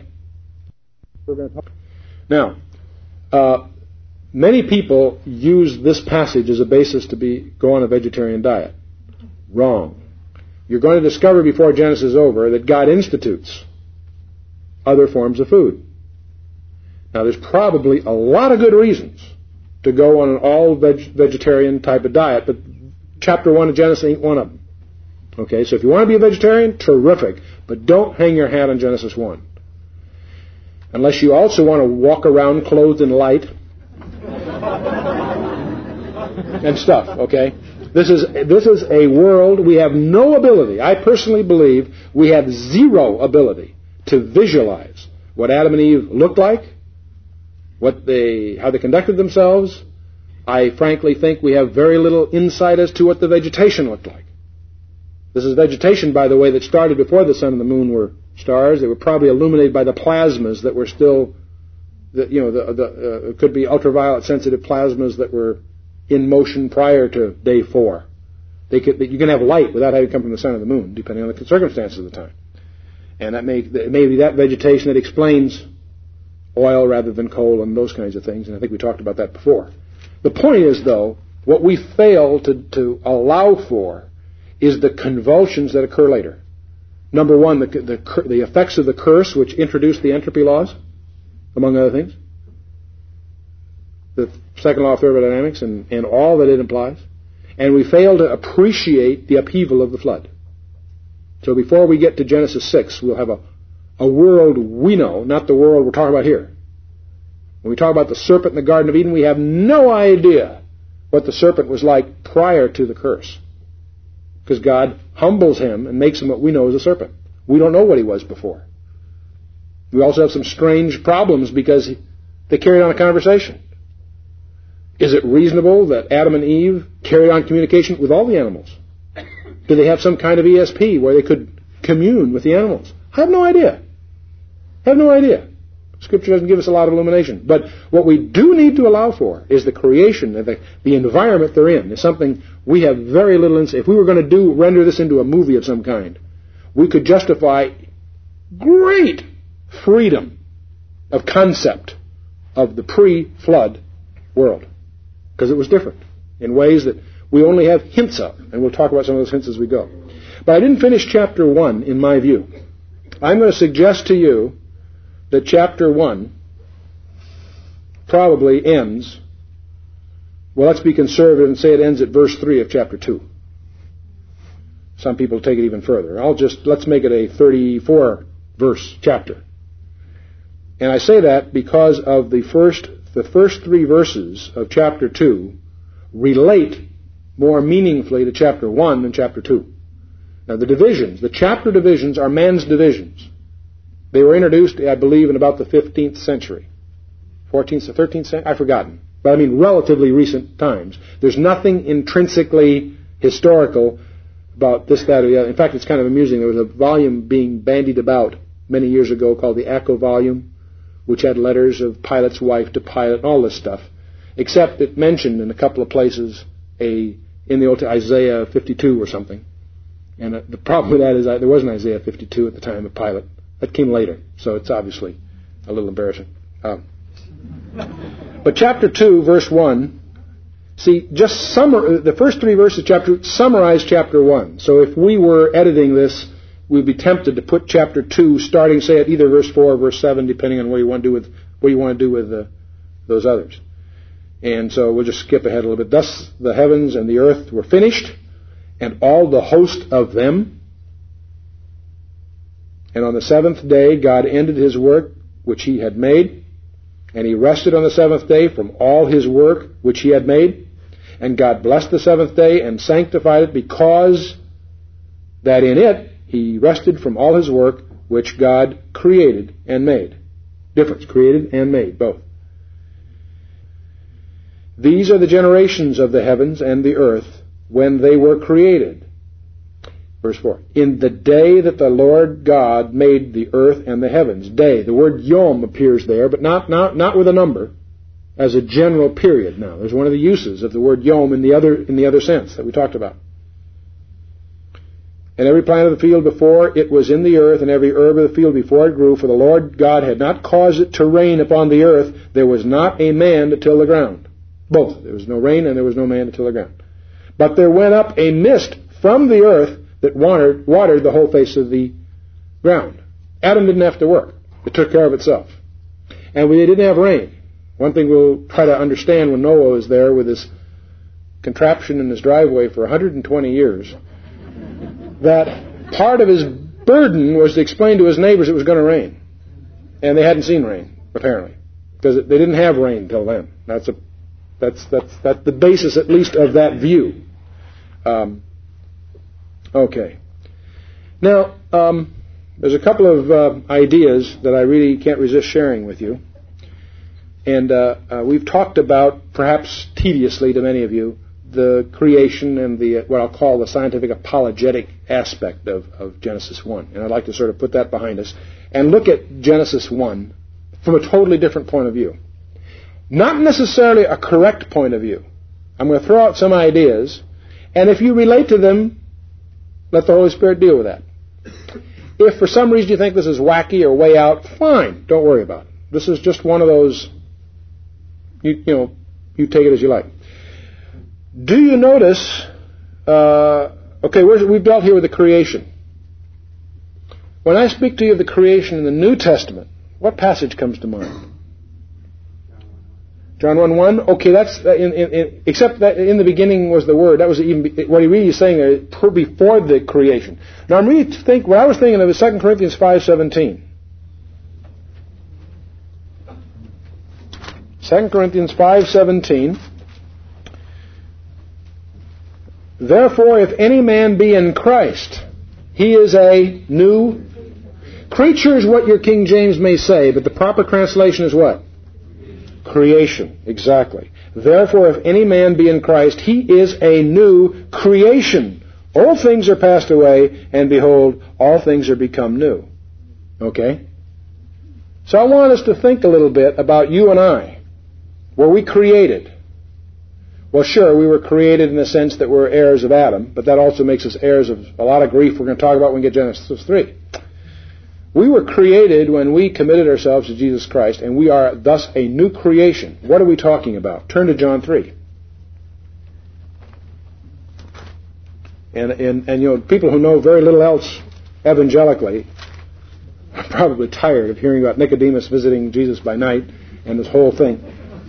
B: Now, uh, many people use this passage as a basis to be go on a vegetarian diet. Wrong. You're going to discover before Genesis is over that God institutes other forms of food. Now, there's probably a lot of good reasons to go on an all-vegetarian type of diet, but chapter one of Genesis ain't one of them. Okay, so if you want to be a vegetarian, terrific, but don't hang your hat on Genesis one. Unless you also want to walk around clothed in light and stuff, okay? This is this is a world we have no ability. I personally believe we have zero ability to visualize what Adam and Eve looked like, what they how they conducted themselves. I frankly think we have very little insight as to what the vegetation looked like. This is vegetation, by the way, that started before the sun and the moon were stars. They were probably illuminated by the plasmas that were still, the, you know, the, the uh, it could be ultraviolet sensitive plasmas that were in motion prior to day four. They could, you can have light without having to come from the sun or the moon, depending on the circumstances of the time. And that may, it may be that vegetation that explains oil rather than coal and those kinds of things, and I think we talked about that before. The point is, though, what we fail to, to allow for is the convulsions that occur later. Number one, the, the, the effects of the curse, which introduced the entropy laws, among other things. The second law of thermodynamics and, and all that it implies. And we fail to appreciate the upheaval of the flood. So before we get to Genesis six, we'll have a, a world we know, not the world we're talking about here. When we talk about the serpent in the Garden of Eden, we have no idea what the serpent was like prior to the curse. Because God humbles him and makes him what we know as a serpent. We don't know what he was before. We also have some strange problems because they carried on a conversation. Is it reasonable that Adam and Eve carried on communication with all the animals? Do they have some kind of E S P where they could commune with the animals? I have no idea. I have no idea. Scripture doesn't give us a lot of illumination. But what we do need to allow for is the creation, the, the environment they're in. Is something we have very little insight. If we were going to do render this into a movie of some kind, we could justify great freedom of concept of the pre-flood world. Because it was different in ways that we only have hints of. And we'll talk about some of those hints as we go. But I didn't finish chapter one, in my view. I'm going to suggest to you that chapter one probably ends, well, let's be conservative and say it ends at verse three of chapter two. Some people take it even further. I'll just, let's make it a thirty-four verse chapter. And I say that because of the first, the first three verses of chapter two relate more meaningfully to chapter one than chapter two. Now the divisions, the chapter divisions are man's divisions. They were introduced, I believe, in about the fifteenth century. fourteenth or thirteenth century? I've forgotten. But I mean relatively recent times. There's nothing intrinsically historical about this, that, or the other. In fact, it's kind of amusing. There was a volume being bandied about many years ago called the Acco volume, which had letters of Pilate's wife to Pilate and all this stuff. Except it mentioned in a couple of places a in the Old Isaiah fifty-two or something. And the problem with that is there wasn't Isaiah fifty-two at the time of Pilate. That came later, so it's obviously a little embarrassing. Um, but chapter two, verse one, see, just summar, the first three verses of chapter two summarize chapter one. So if we were editing this, we'd be tempted to put chapter two starting, say, at either verse four or verse seven, depending on what you want to do with what you want to do with uh, those others. And so we'll just skip ahead a little bit. Thus the heavens and the earth were finished, and all the host of them. And on the seventh day God ended his work which he had made, and he rested on the seventh day from all his work which he had made. And God blessed the seventh day and sanctified it, because that in it he rested from all his work which God created and made. Difference, created and made, both. These are the generations of the heavens and the earth when they were created. Verse four. In the day that the Lord God made the earth and the heavens. Day. The word yom appears there, but not, not, not with a number, as a general period now. There's one of the uses of the word yom in the other, in the other sense that we talked about. And every plant of the field before it was in the earth, and every herb of the field before it grew, for the Lord God had not caused it to rain upon the earth. There was not a man to till the ground. Both. There was no rain and there was no man to till the ground. But there went up a mist from the earth that watered, watered the whole face of the ground. Adam didn't have to work. It took care of itself. And we didn't have rain. One thing we'll try to understand when Noah was there with his contraption in his driveway for one hundred twenty years, that part of his burden was to explain to his neighbors it was going to rain. And they hadn't seen rain, apparently, because they didn't have rain until then. That's a That's that's that's the basis, at least, of that view. Um, okay. Now, um, there's a couple of uh, ideas that I really can't resist sharing with you, and uh, uh, we've talked about, perhaps tediously to many of you, the creation and the what I'll call the scientific apologetic aspect of, of Genesis one, and I'd like to sort of put that behind us and look at Genesis one from a totally different point of view. Not necessarily a correct point of view. I'm going to throw out some ideas, and if you relate to them, let the Holy Spirit deal with that. If for some reason you think this is wacky or way out, fine, don't worry about it. This is just one of those, you, you know, you take it as you like. Do you notice, uh, okay, we're, we've dealt here with the creation. When I speak to you of the creation in the New Testament, what passage comes to mind? John one one. Okay, that's uh, in, in, in, except that in the beginning was the Word. That was even what he really is saying there before the creation. Now I'm really think what I was thinking of is Second Corinthians five seventeen. Second Corinthians five seventeen. Therefore, if any man be in Christ, he is a new creature, is what your King James may say, but the proper translation is what? Creation, exactly. Therefore, if any man be in Christ, he is a new creation. Old things are passed away, and behold, all things are become new. Okay? So I want us to think a little bit about you and I. Were we created? Well, sure, we were created in the sense that we're heirs of Adam, but that also makes us heirs of a lot of grief we're going to talk about when we get Genesis three. We were created when we committed ourselves to Jesus Christ, and we are thus a new creation. What are we talking about? Turn to John three. And, and, and you know, people who know very little else evangelically are probably tired of hearing about Nicodemus visiting Jesus by night and this whole thing.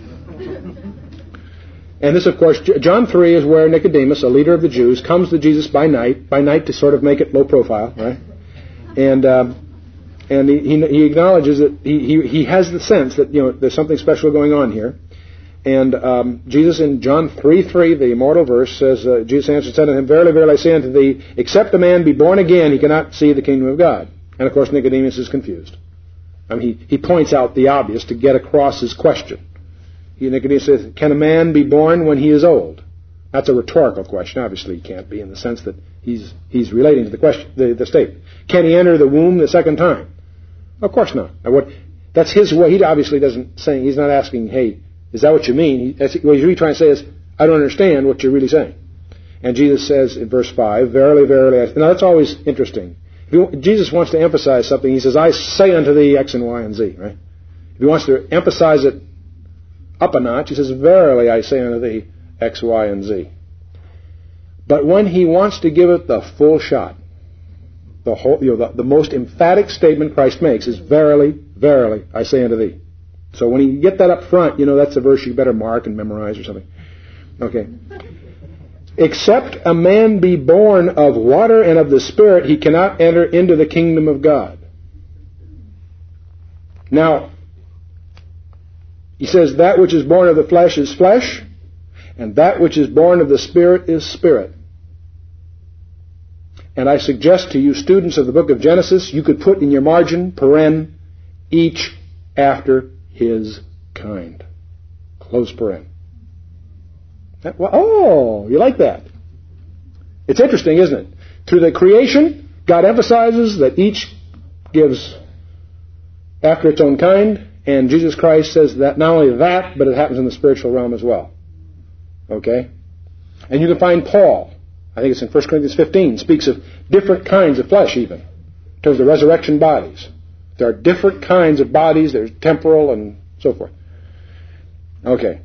B: And this, of course, John three is where Nicodemus, a leader of the Jews, comes to Jesus by night, by night to sort of make it low profile, right? And um, and he, he, he acknowledges that he, he, he has the sense that, you know, there's something special going on here. And um, Jesus in John three three, the immortal verse, says, uh, Jesus answered and said unto him, Verily, verily, I say unto thee, except a man be born again, he cannot see the kingdom of God. And, of course, Nicodemus is confused. I mean, he, he points out the obvious to get across his question. He, Nicodemus says, can a man be born when he is old? That's a rhetorical question. Obviously, he can't be in the sense that he's he's relating to the question, the, the statement. Can he enter the womb the second time? Of course not. Now, what, that's his way. He obviously doesn't say, he's not asking, hey, is that what you mean? He, that's, what he's really trying to say is, I don't understand what you're really saying. And Jesus says in verse five, Verily, verily, I... Now, that's always interesting. If he, Jesus wants to emphasize something, he says, I say unto thee X and Y and Z, right? If he wants to emphasize it up a notch, he says, Verily, I say unto thee X, Y, and Z. But when he wants to give it the full shot, the whole, you know, the, the most emphatic statement Christ makes is, Verily, verily, I say unto thee. So when you get that up front, you know that's a verse you better mark and memorize or something. Okay. Except a man be born of water and of the Spirit, he cannot enter into the kingdom of God. Now, he says, that which is born of the flesh is flesh, and that which is born of the Spirit is spirit. And I suggest to you, students of the book of Genesis, you could put in your margin, paren, each after his kind. Close paren. That, well, oh, you like that? It's interesting, isn't it? Through the creation, God emphasizes that each gives after its own kind, and Jesus Christ says that not only that, but it happens in the spiritual realm as well. Okay? And you can find Paul, I think it's in First Corinthians fifteen, speaks of different kinds of flesh even, in terms of resurrection bodies. There are different kinds of bodies, there's temporal and so forth. Okay.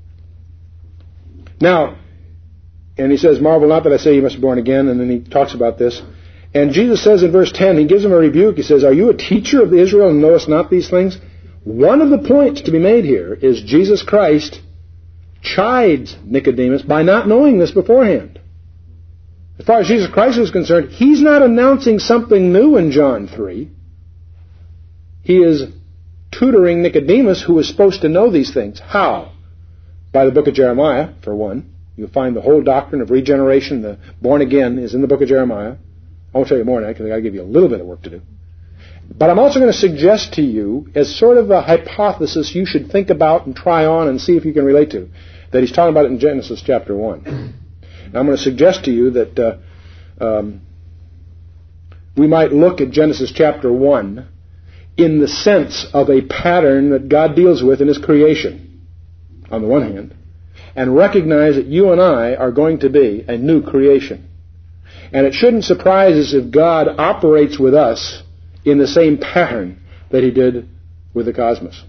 B: Now, and he says, Marvel not that I say you must be born again, and then he talks about this. And Jesus says in verse ten, he gives him a rebuke, he says, Are you a teacher of Israel and knowest not these things? One of the points to be made here is Jesus Christ chides Nicodemus by not knowing this beforehand. As far as Jesus Christ is concerned, he's not announcing something new in John three. He is tutoring Nicodemus, who is supposed to know these things. How? By the book of Jeremiah, for one. You'll find the whole doctrine of regeneration, the born again, is in the book of Jeremiah. I won't tell you more than that because I've got to give you a little bit of work to do. But I'm also going to suggest to you, as sort of a hypothesis you should think about and try on and see if you can relate to, that he's talking about it in Genesis chapter one. Now I'm going to suggest to you that uh, um, we might look at Genesis chapter one in the sense of a pattern that God deals with in His creation, on the one hand, and recognize that you and I are going to be a new creation. And it shouldn't surprise us if God operates with us in the same pattern that He did with the cosmos.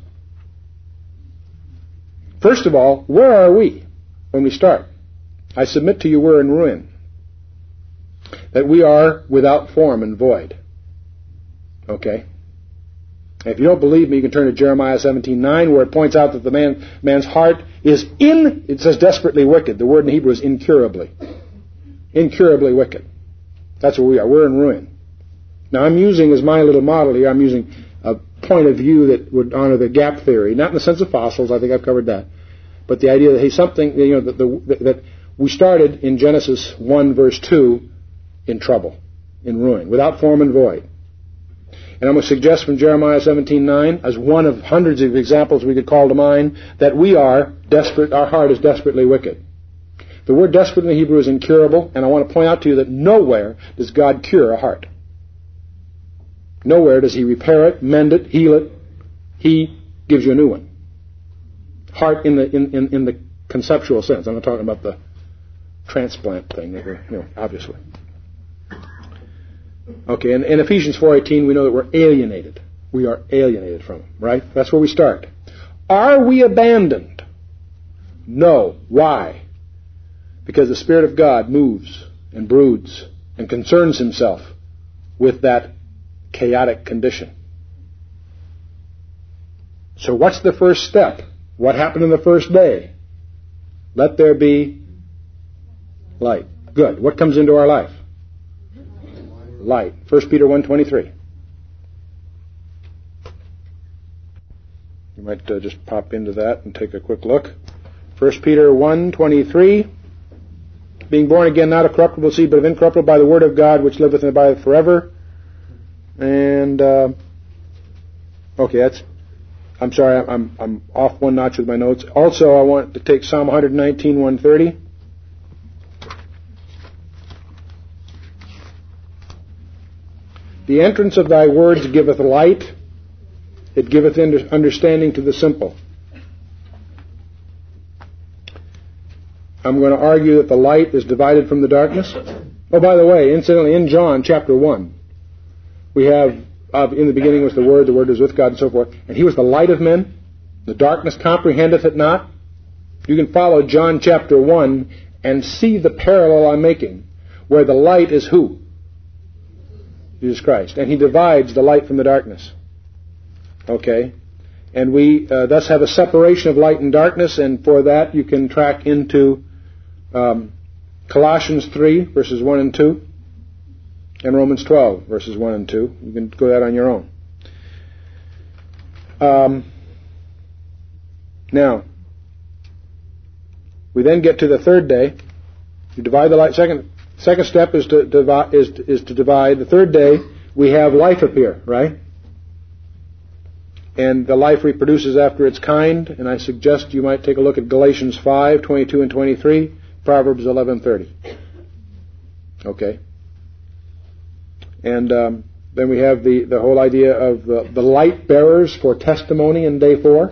B: First of all, where are we when we start? I submit to you we're in ruin. That we are without form and void. Okay? If you don't believe me, you can turn to Jeremiah seventeen nine, where it points out that the man, man's heart is in, it says desperately wicked. The word in Hebrew is incurably. Incurably wicked. That's where we are. We're in ruin. Now, I'm using as my little model here, I'm using a point of view that would honor the gap theory. Not in the sense of fossils, I think I've covered that. But the idea that, hey, something, you know, that, the, that we started in Genesis one, verse two, in trouble, in ruin, without form and void. And I'm going to suggest from Jeremiah seventeen nine, as one of hundreds of examples we could call to mind, that we are desperate, our heart is desperately wicked. The word desperate in the Hebrew is incurable, and I want to point out to you that nowhere does God cure a heart. Nowhere does He repair it, mend it, heal it. He gives you a new one. Heart in the in, in, in the conceptual sense. I'm not talking about the transplant thing, that we're, you know, obviously. Okay, in, in Ephesians four eighteen, we know that we're alienated. We are alienated from Him, right? That's where we start. Are we abandoned? No. Why? Because the Spirit of God moves and broods and concerns Himself with that chaotic condition. So what's the first step? What happened in the first day? Let there be light. Good. What comes into our life? Light. First Peter one twenty-three. You might uh, just pop into that and take a quick look. First Peter one twenty-three. Being born again, not of corruptible seed, but of incorruptible, by the word of God, which liveth and abideth forever. And uh, okay, that's. I'm sorry, I'm I'm off one notch with my notes. Also, I want to take Psalm one nineteen, one thirty. The entrance of thy words giveth light, it giveth understanding to the simple. I'm going to argue that the light is divided from the darkness. Oh, by the way, incidentally, in John chapter one, we have, uh, in the beginning was the Word, the Word was with God, and so forth, and He was the light of men. The darkness comprehendeth it not. You can follow John chapter one and see the parallel I'm making, where the light is who? Jesus Christ. And He divides the light from the darkness. Okay? And we uh, thus have a separation of light and darkness, and for that you can track into um, Colossians three, verses one and two, and Romans twelve, verses one and two. You can go that on your own. Um, now, we then get to the third day. You divide the light. Second second step is to divide. Is, is to divide. The third day, we have life appear, right? And the life reproduces after its kind. And I suggest you might take a look at Galatians five, twenty-two and twenty-three, Proverbs eleven, thirty. Okay. And um, then we have the, the whole idea of the, the light bearers for testimony in day four.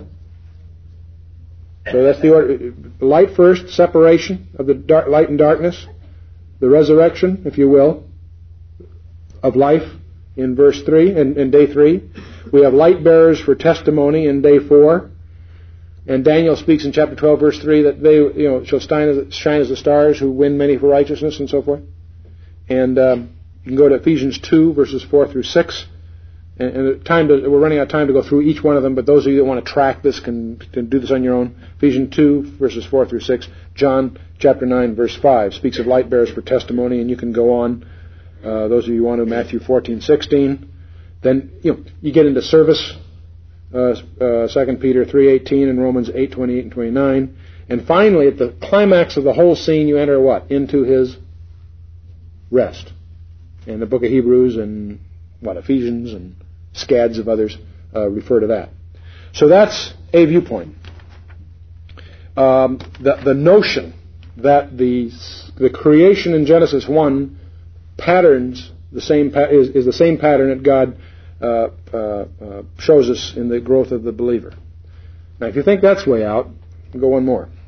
B: So that's the order. Light first, separation of the dark, light and darkness, the resurrection, if you will, of life in verse three, in, in day three. We have light bearers for testimony in day four. And Daniel speaks in chapter twelve, verse three, that they, you know, shall shine as, shine as the stars who win many for righteousness and so forth. And um, you can go to Ephesians two, verses four through six. And, and time to, we're running out of time to go through each one of them, but those of you that want to track this can, can do this on your own. Ephesians two, verses four through six. John chapter nine, verse five, speaks of light bearers for testimony, and you can go on. Uh, those of you who want to, Matthew fourteen, sixteen. Then, you know, you get into service, uh, uh, Second Peter three eighteen and Romans eight twenty-eight and twenty-nine. And finally, at the climax of the whole scene, you enter what? Into His rest. And the book of Hebrews and, what, Ephesians and scads of others uh, refer to that. So that's a viewpoint. Um, the, the notion that the, the creation in Genesis one patterns the same is, is the same pattern that God uh, uh, uh, shows us in the growth of the believer. Now, if you think that's way out, I'll go one more.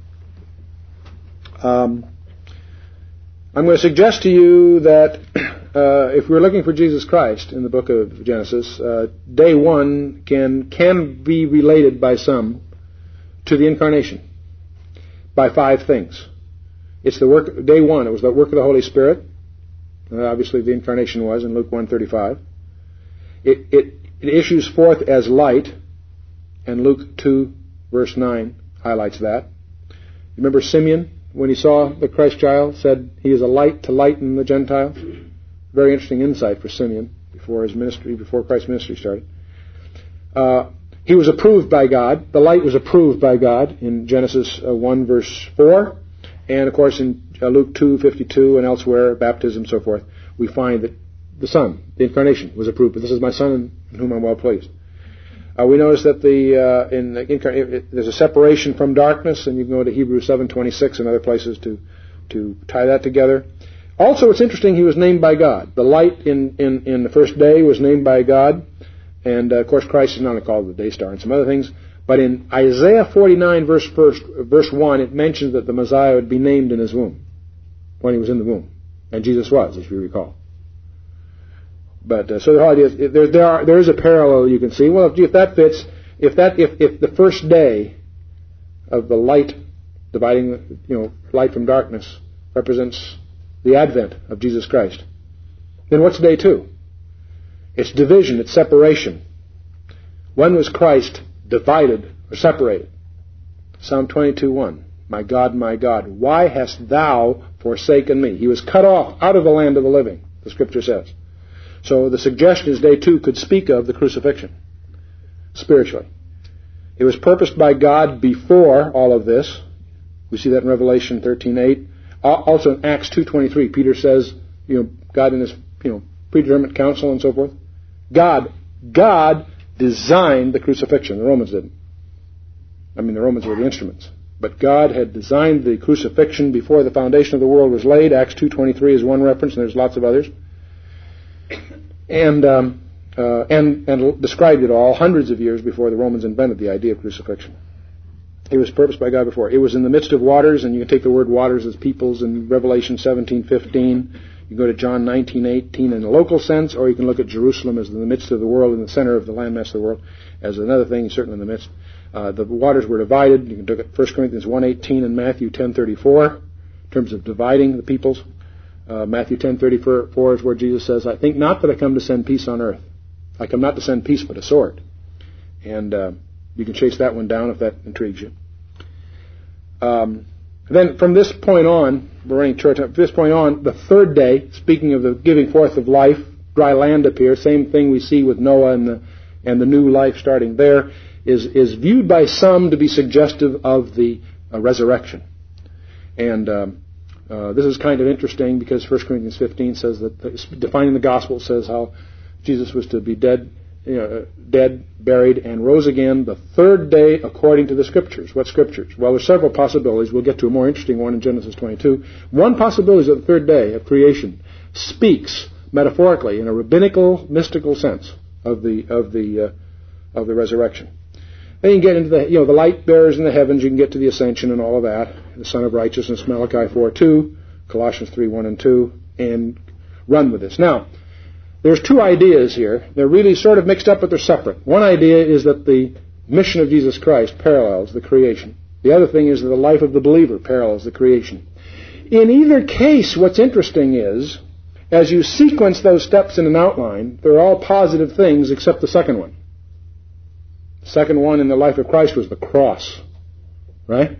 B: Um, I'm going to suggest to you that uh, if we're looking for Jesus Christ in the book of Genesis, uh, day one can can be related by some to the incarnation by five things. It's the work. Day one, it was the work of the Holy Spirit. Uh, obviously, the incarnation was in Luke one thirty-five. It, it, it issues forth as light, and Luke two, verse nine, highlights that. You remember Simeon, when he saw the Christ child, said he is a light to lighten the Gentiles? Very interesting insight for Simeon before his ministry, before Christ's ministry started. Uh, he was approved by God. The light was approved by God in Genesis uh, one, verse four. And, of course, in uh, Luke two fifty-two and elsewhere, baptism, so forth, we find that the Son, the incarnation, was approved. But this is my Son in whom I'm well pleased. Uh, we notice that the uh, in the incarn- there's a separation from darkness, and you can go to Hebrews seven twenty-six and other places to to tie that together. Also, it's interesting, he was named by God. The light in, in, in the first day was named by God, and uh, of course Christ is not only called the day star and some other things, but in Isaiah forty-nine verse, first, verse one, it mentions that the Messiah would be named in his womb, when he was in the womb. And Jesus was, if you recall. But uh, so the whole idea is there, there, are, there is a parallel you can see. Well, if that fits, if that if, if the first day of the light dividing, you know, light from darkness represents the advent of Jesus Christ, then what's day two? It's division, it's separation. When was Christ divided or separated? Psalm twenty-two one. My God, my God, why hast thou forsaken me? He was cut off out of the land of the living, the Scripture says. So the suggestion is day two could speak of the crucifixion, spiritually. It was purposed by God before all of this. We see that in Revelation thirteen eight. Also in Acts two twenty-three, Peter says, you know, God in his, you know, predetermined counsel and so forth. God, God designed the crucifixion. The Romans didn't. I mean, the Romans were the instruments. But God had designed the crucifixion before the foundation of the world was laid. Acts two twenty-three is one reference, and there's lots of others. And um, uh, and and described it all hundreds of years before the Romans invented the idea of crucifixion. It was purposed by God before. It was in the midst of waters, and you can take the word waters as peoples in Revelation seventeen fifteen. You can go to John nineteen eighteen in the local sense, or you can look at Jerusalem as in the midst of the world, in the center of the landmass of the world, as another thing, certainly in the midst. Uh, the waters were divided. You can look at First Corinthians one eighteen and Matthew ten thirty-four in terms of dividing the peoples. Uh, Matthew ten thirty-four is where Jesus says, I think not that I come to send peace on earth. I come not to send peace, but a sword. And uh, you can chase that one down if that intrigues you. Um, then from this point on, we're running short time, from this point on, the third day, speaking of the giving forth of life, dry land appears, same thing we see with Noah and the, and the new life starting there, is, is viewed by some to be suggestive of the uh, resurrection. And um, uh, this is kind of interesting because First Corinthians fifteen says that, defining the gospel, says how Jesus was to be dead, you know, dead, buried, and rose again the third day according to the Scriptures. What Scriptures? Well, there's several possibilities. We'll get to a more interesting one in Genesis twenty-two. One possibility is that the third day of creation speaks metaphorically in a rabbinical, mystical sense of the of the uh, of the resurrection. Then you can get into the, you know, the light bearers in the heavens. You can get to the ascension and all of that. The Son of Righteousness, Malachi four two, Colossians three one and two, and run with this. Now, there's two ideas here. They're really sort of mixed up, but they're separate. One idea is that the mission of Jesus Christ parallels the creation. The other thing is that the life of the believer parallels the creation. In either case, what's interesting is, as you sequence those steps in an outline, they're all positive things except the second one. The second one in the life of Christ was the cross, right?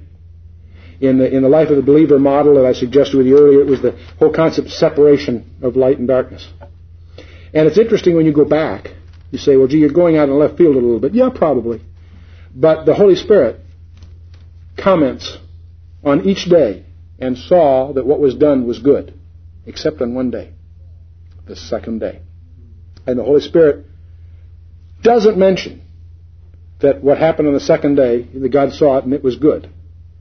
B: In the, in the life of the believer model that I suggested with you earlier, it was the whole concept of separation of light and darkness. And it's interesting when you go back, you say, well, gee, you're going out in left field a little bit. Yeah, probably. But the Holy Spirit comments on each day and saw that what was done was good, except on one day, the second day. And the Holy Spirit doesn't mention that what happened on the second day, that God saw it and it was good.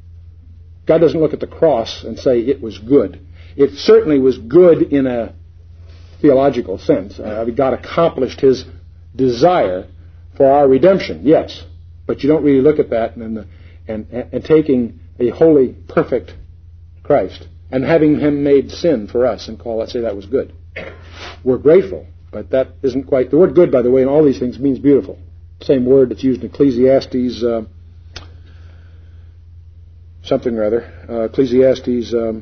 B: God doesn't look at the cross and say it was good. It certainly was good in a theological sense. Uh, God accomplished His desire for our redemption, yes. But you don't really look at that and, and, and taking a holy, perfect Christ and having Him made sin for us and call that, say that was good. We're grateful, but that isn't quite... The word good, by the way, in all these things means beautiful. Same word that's used in Ecclesiastes, uh, something or other. Uh, Ecclesiastes... Um,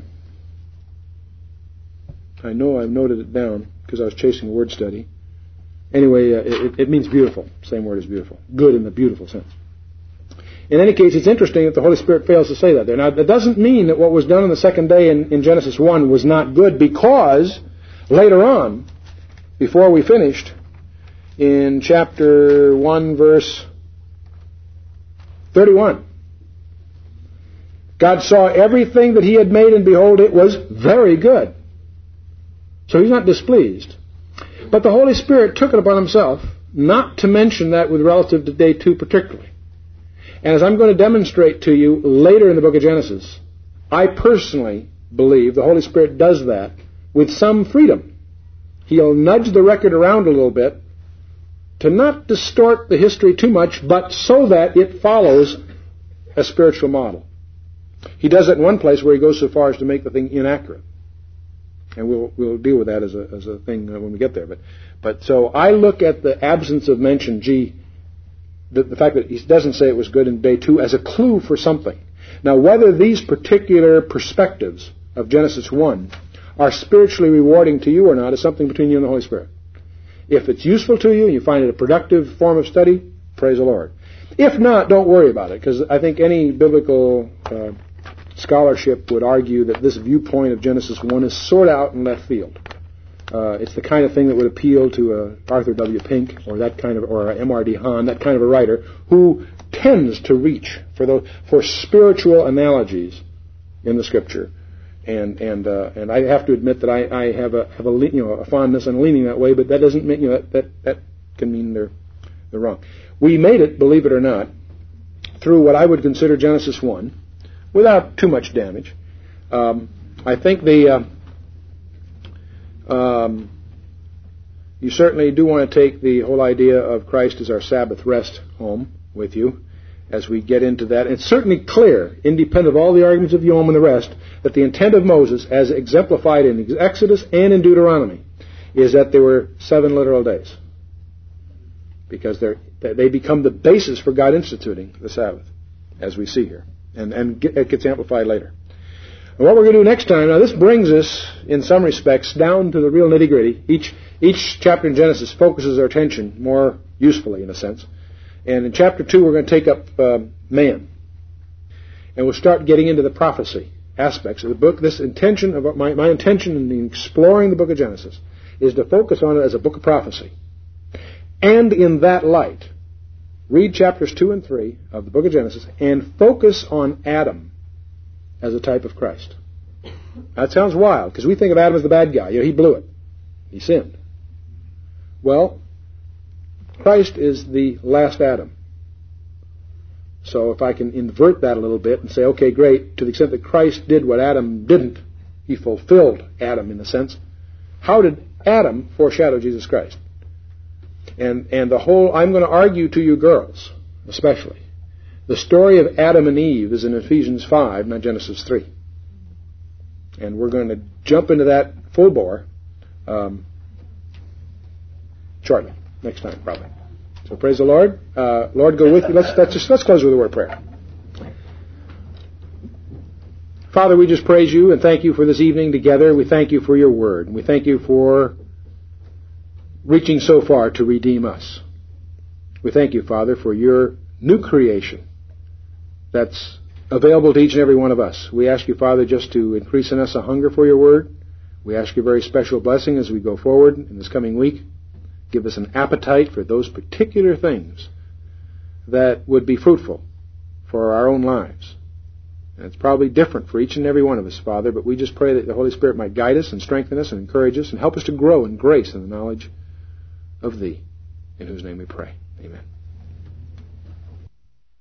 B: I know I've noted it down because I was chasing a word study. Anyway, uh, it, it means beautiful. Same word as beautiful. Good in the beautiful sense. In any case, it's interesting that the Holy Spirit fails to say that there. Now, that doesn't mean that what was done on the second day in, in Genesis one was not good, because later on, before we finished, in chapter one, verse thirty-one, God saw everything that He had made, and behold, it was very good. So He's not displeased. But the Holy Spirit took it upon himself not to mention that with relative to day two particularly. And as I'm going to demonstrate to you later in the book of Genesis, I personally believe the Holy Spirit does that with some freedom. He'll nudge the record around a little bit to not distort the history too much, but so that it follows a spiritual model. He does it in one place where he goes so far as to make the thing inaccurate. And we'll we'll deal with that as a as a thing when we get there. But but so I look at the absence of mention, gee, the, the fact that he doesn't say it was good in day two as a clue for something. Now, whether these particular perspectives of Genesis one are spiritually rewarding to you or not is something between you and the Holy Spirit. If it's useful to you, you find it a productive form of study, praise the Lord. If not, don't worry about it, because I think any biblical uh, scholarship would argue that this viewpoint of Genesis one is sort of out in left field. Uh, it's the kind of thing that would appeal to a Arthur W. Pink or that kind of, or a M R D Hahn, that kind of a writer who tends to reach for those for spiritual analogies in the Scripture, and and uh, and I have to admit that I, I have a have a you know a fondness and leaning that way, but that doesn't mean you know that that, that can mean they're they're wrong. We made it, believe it or not, through what I would consider Genesis one, without too much damage. Um, I think the uh, um, you certainly do want to take the whole idea of Christ as our Sabbath rest home with you as we get into that. It's certainly clear, independent of all the arguments of Yom and the rest, that the intent of Moses, as exemplified in Exodus and in Deuteronomy, is that there were seven literal days. Because they're, they become the basis for God instituting the Sabbath, as we see here. And, and it gets amplified later. And what we're going to do next time, now this brings us, in some respects, down to the real nitty-gritty. Each, each chapter in Genesis focuses our attention more usefully, in a sense. And in chapter two, we're going to take up uh, man. And we'll start getting into the prophecy aspects of the book. This intention, of my, my intention in exploring the book of Genesis is to focus on it as a book of prophecy. And in that light, read chapters two and three of the book of Genesis and focus on Adam as a type of Christ. That sounds wild, because we think of Adam as the bad guy. You know, he blew it. He sinned. Well, Christ is the last Adam. So if I can invert that a little bit and say, okay, great, to the extent that Christ did what Adam didn't, he fulfilled Adam in a sense, how did Adam foreshadow Jesus Christ? And and the whole, I'm going to argue to you girls, especially, the story of Adam and Eve is in Ephesians five, not Genesis three. And we're going to jump into that full bore um, shortly, next time probably. So praise the Lord. Uh, Lord, go with you. Let's, let's, just, let's close with a word of prayer. Father, we just praise you and thank you for this evening together. We thank you for your word. We thank you for reaching so far to redeem us. We thank you, Father, for your new creation that's available to each and every one of us. We ask you, Father, just to increase in us a hunger for your word. We ask you a very special blessing as we go forward in this coming week. Give us an appetite for those particular things that would be fruitful for our own lives. And it's probably different for each and every one of us, Father, but we just pray that the Holy Spirit might guide us and strengthen us and encourage us and help us to grow in grace and the knowledge of Thee, in whose name we pray. Amen.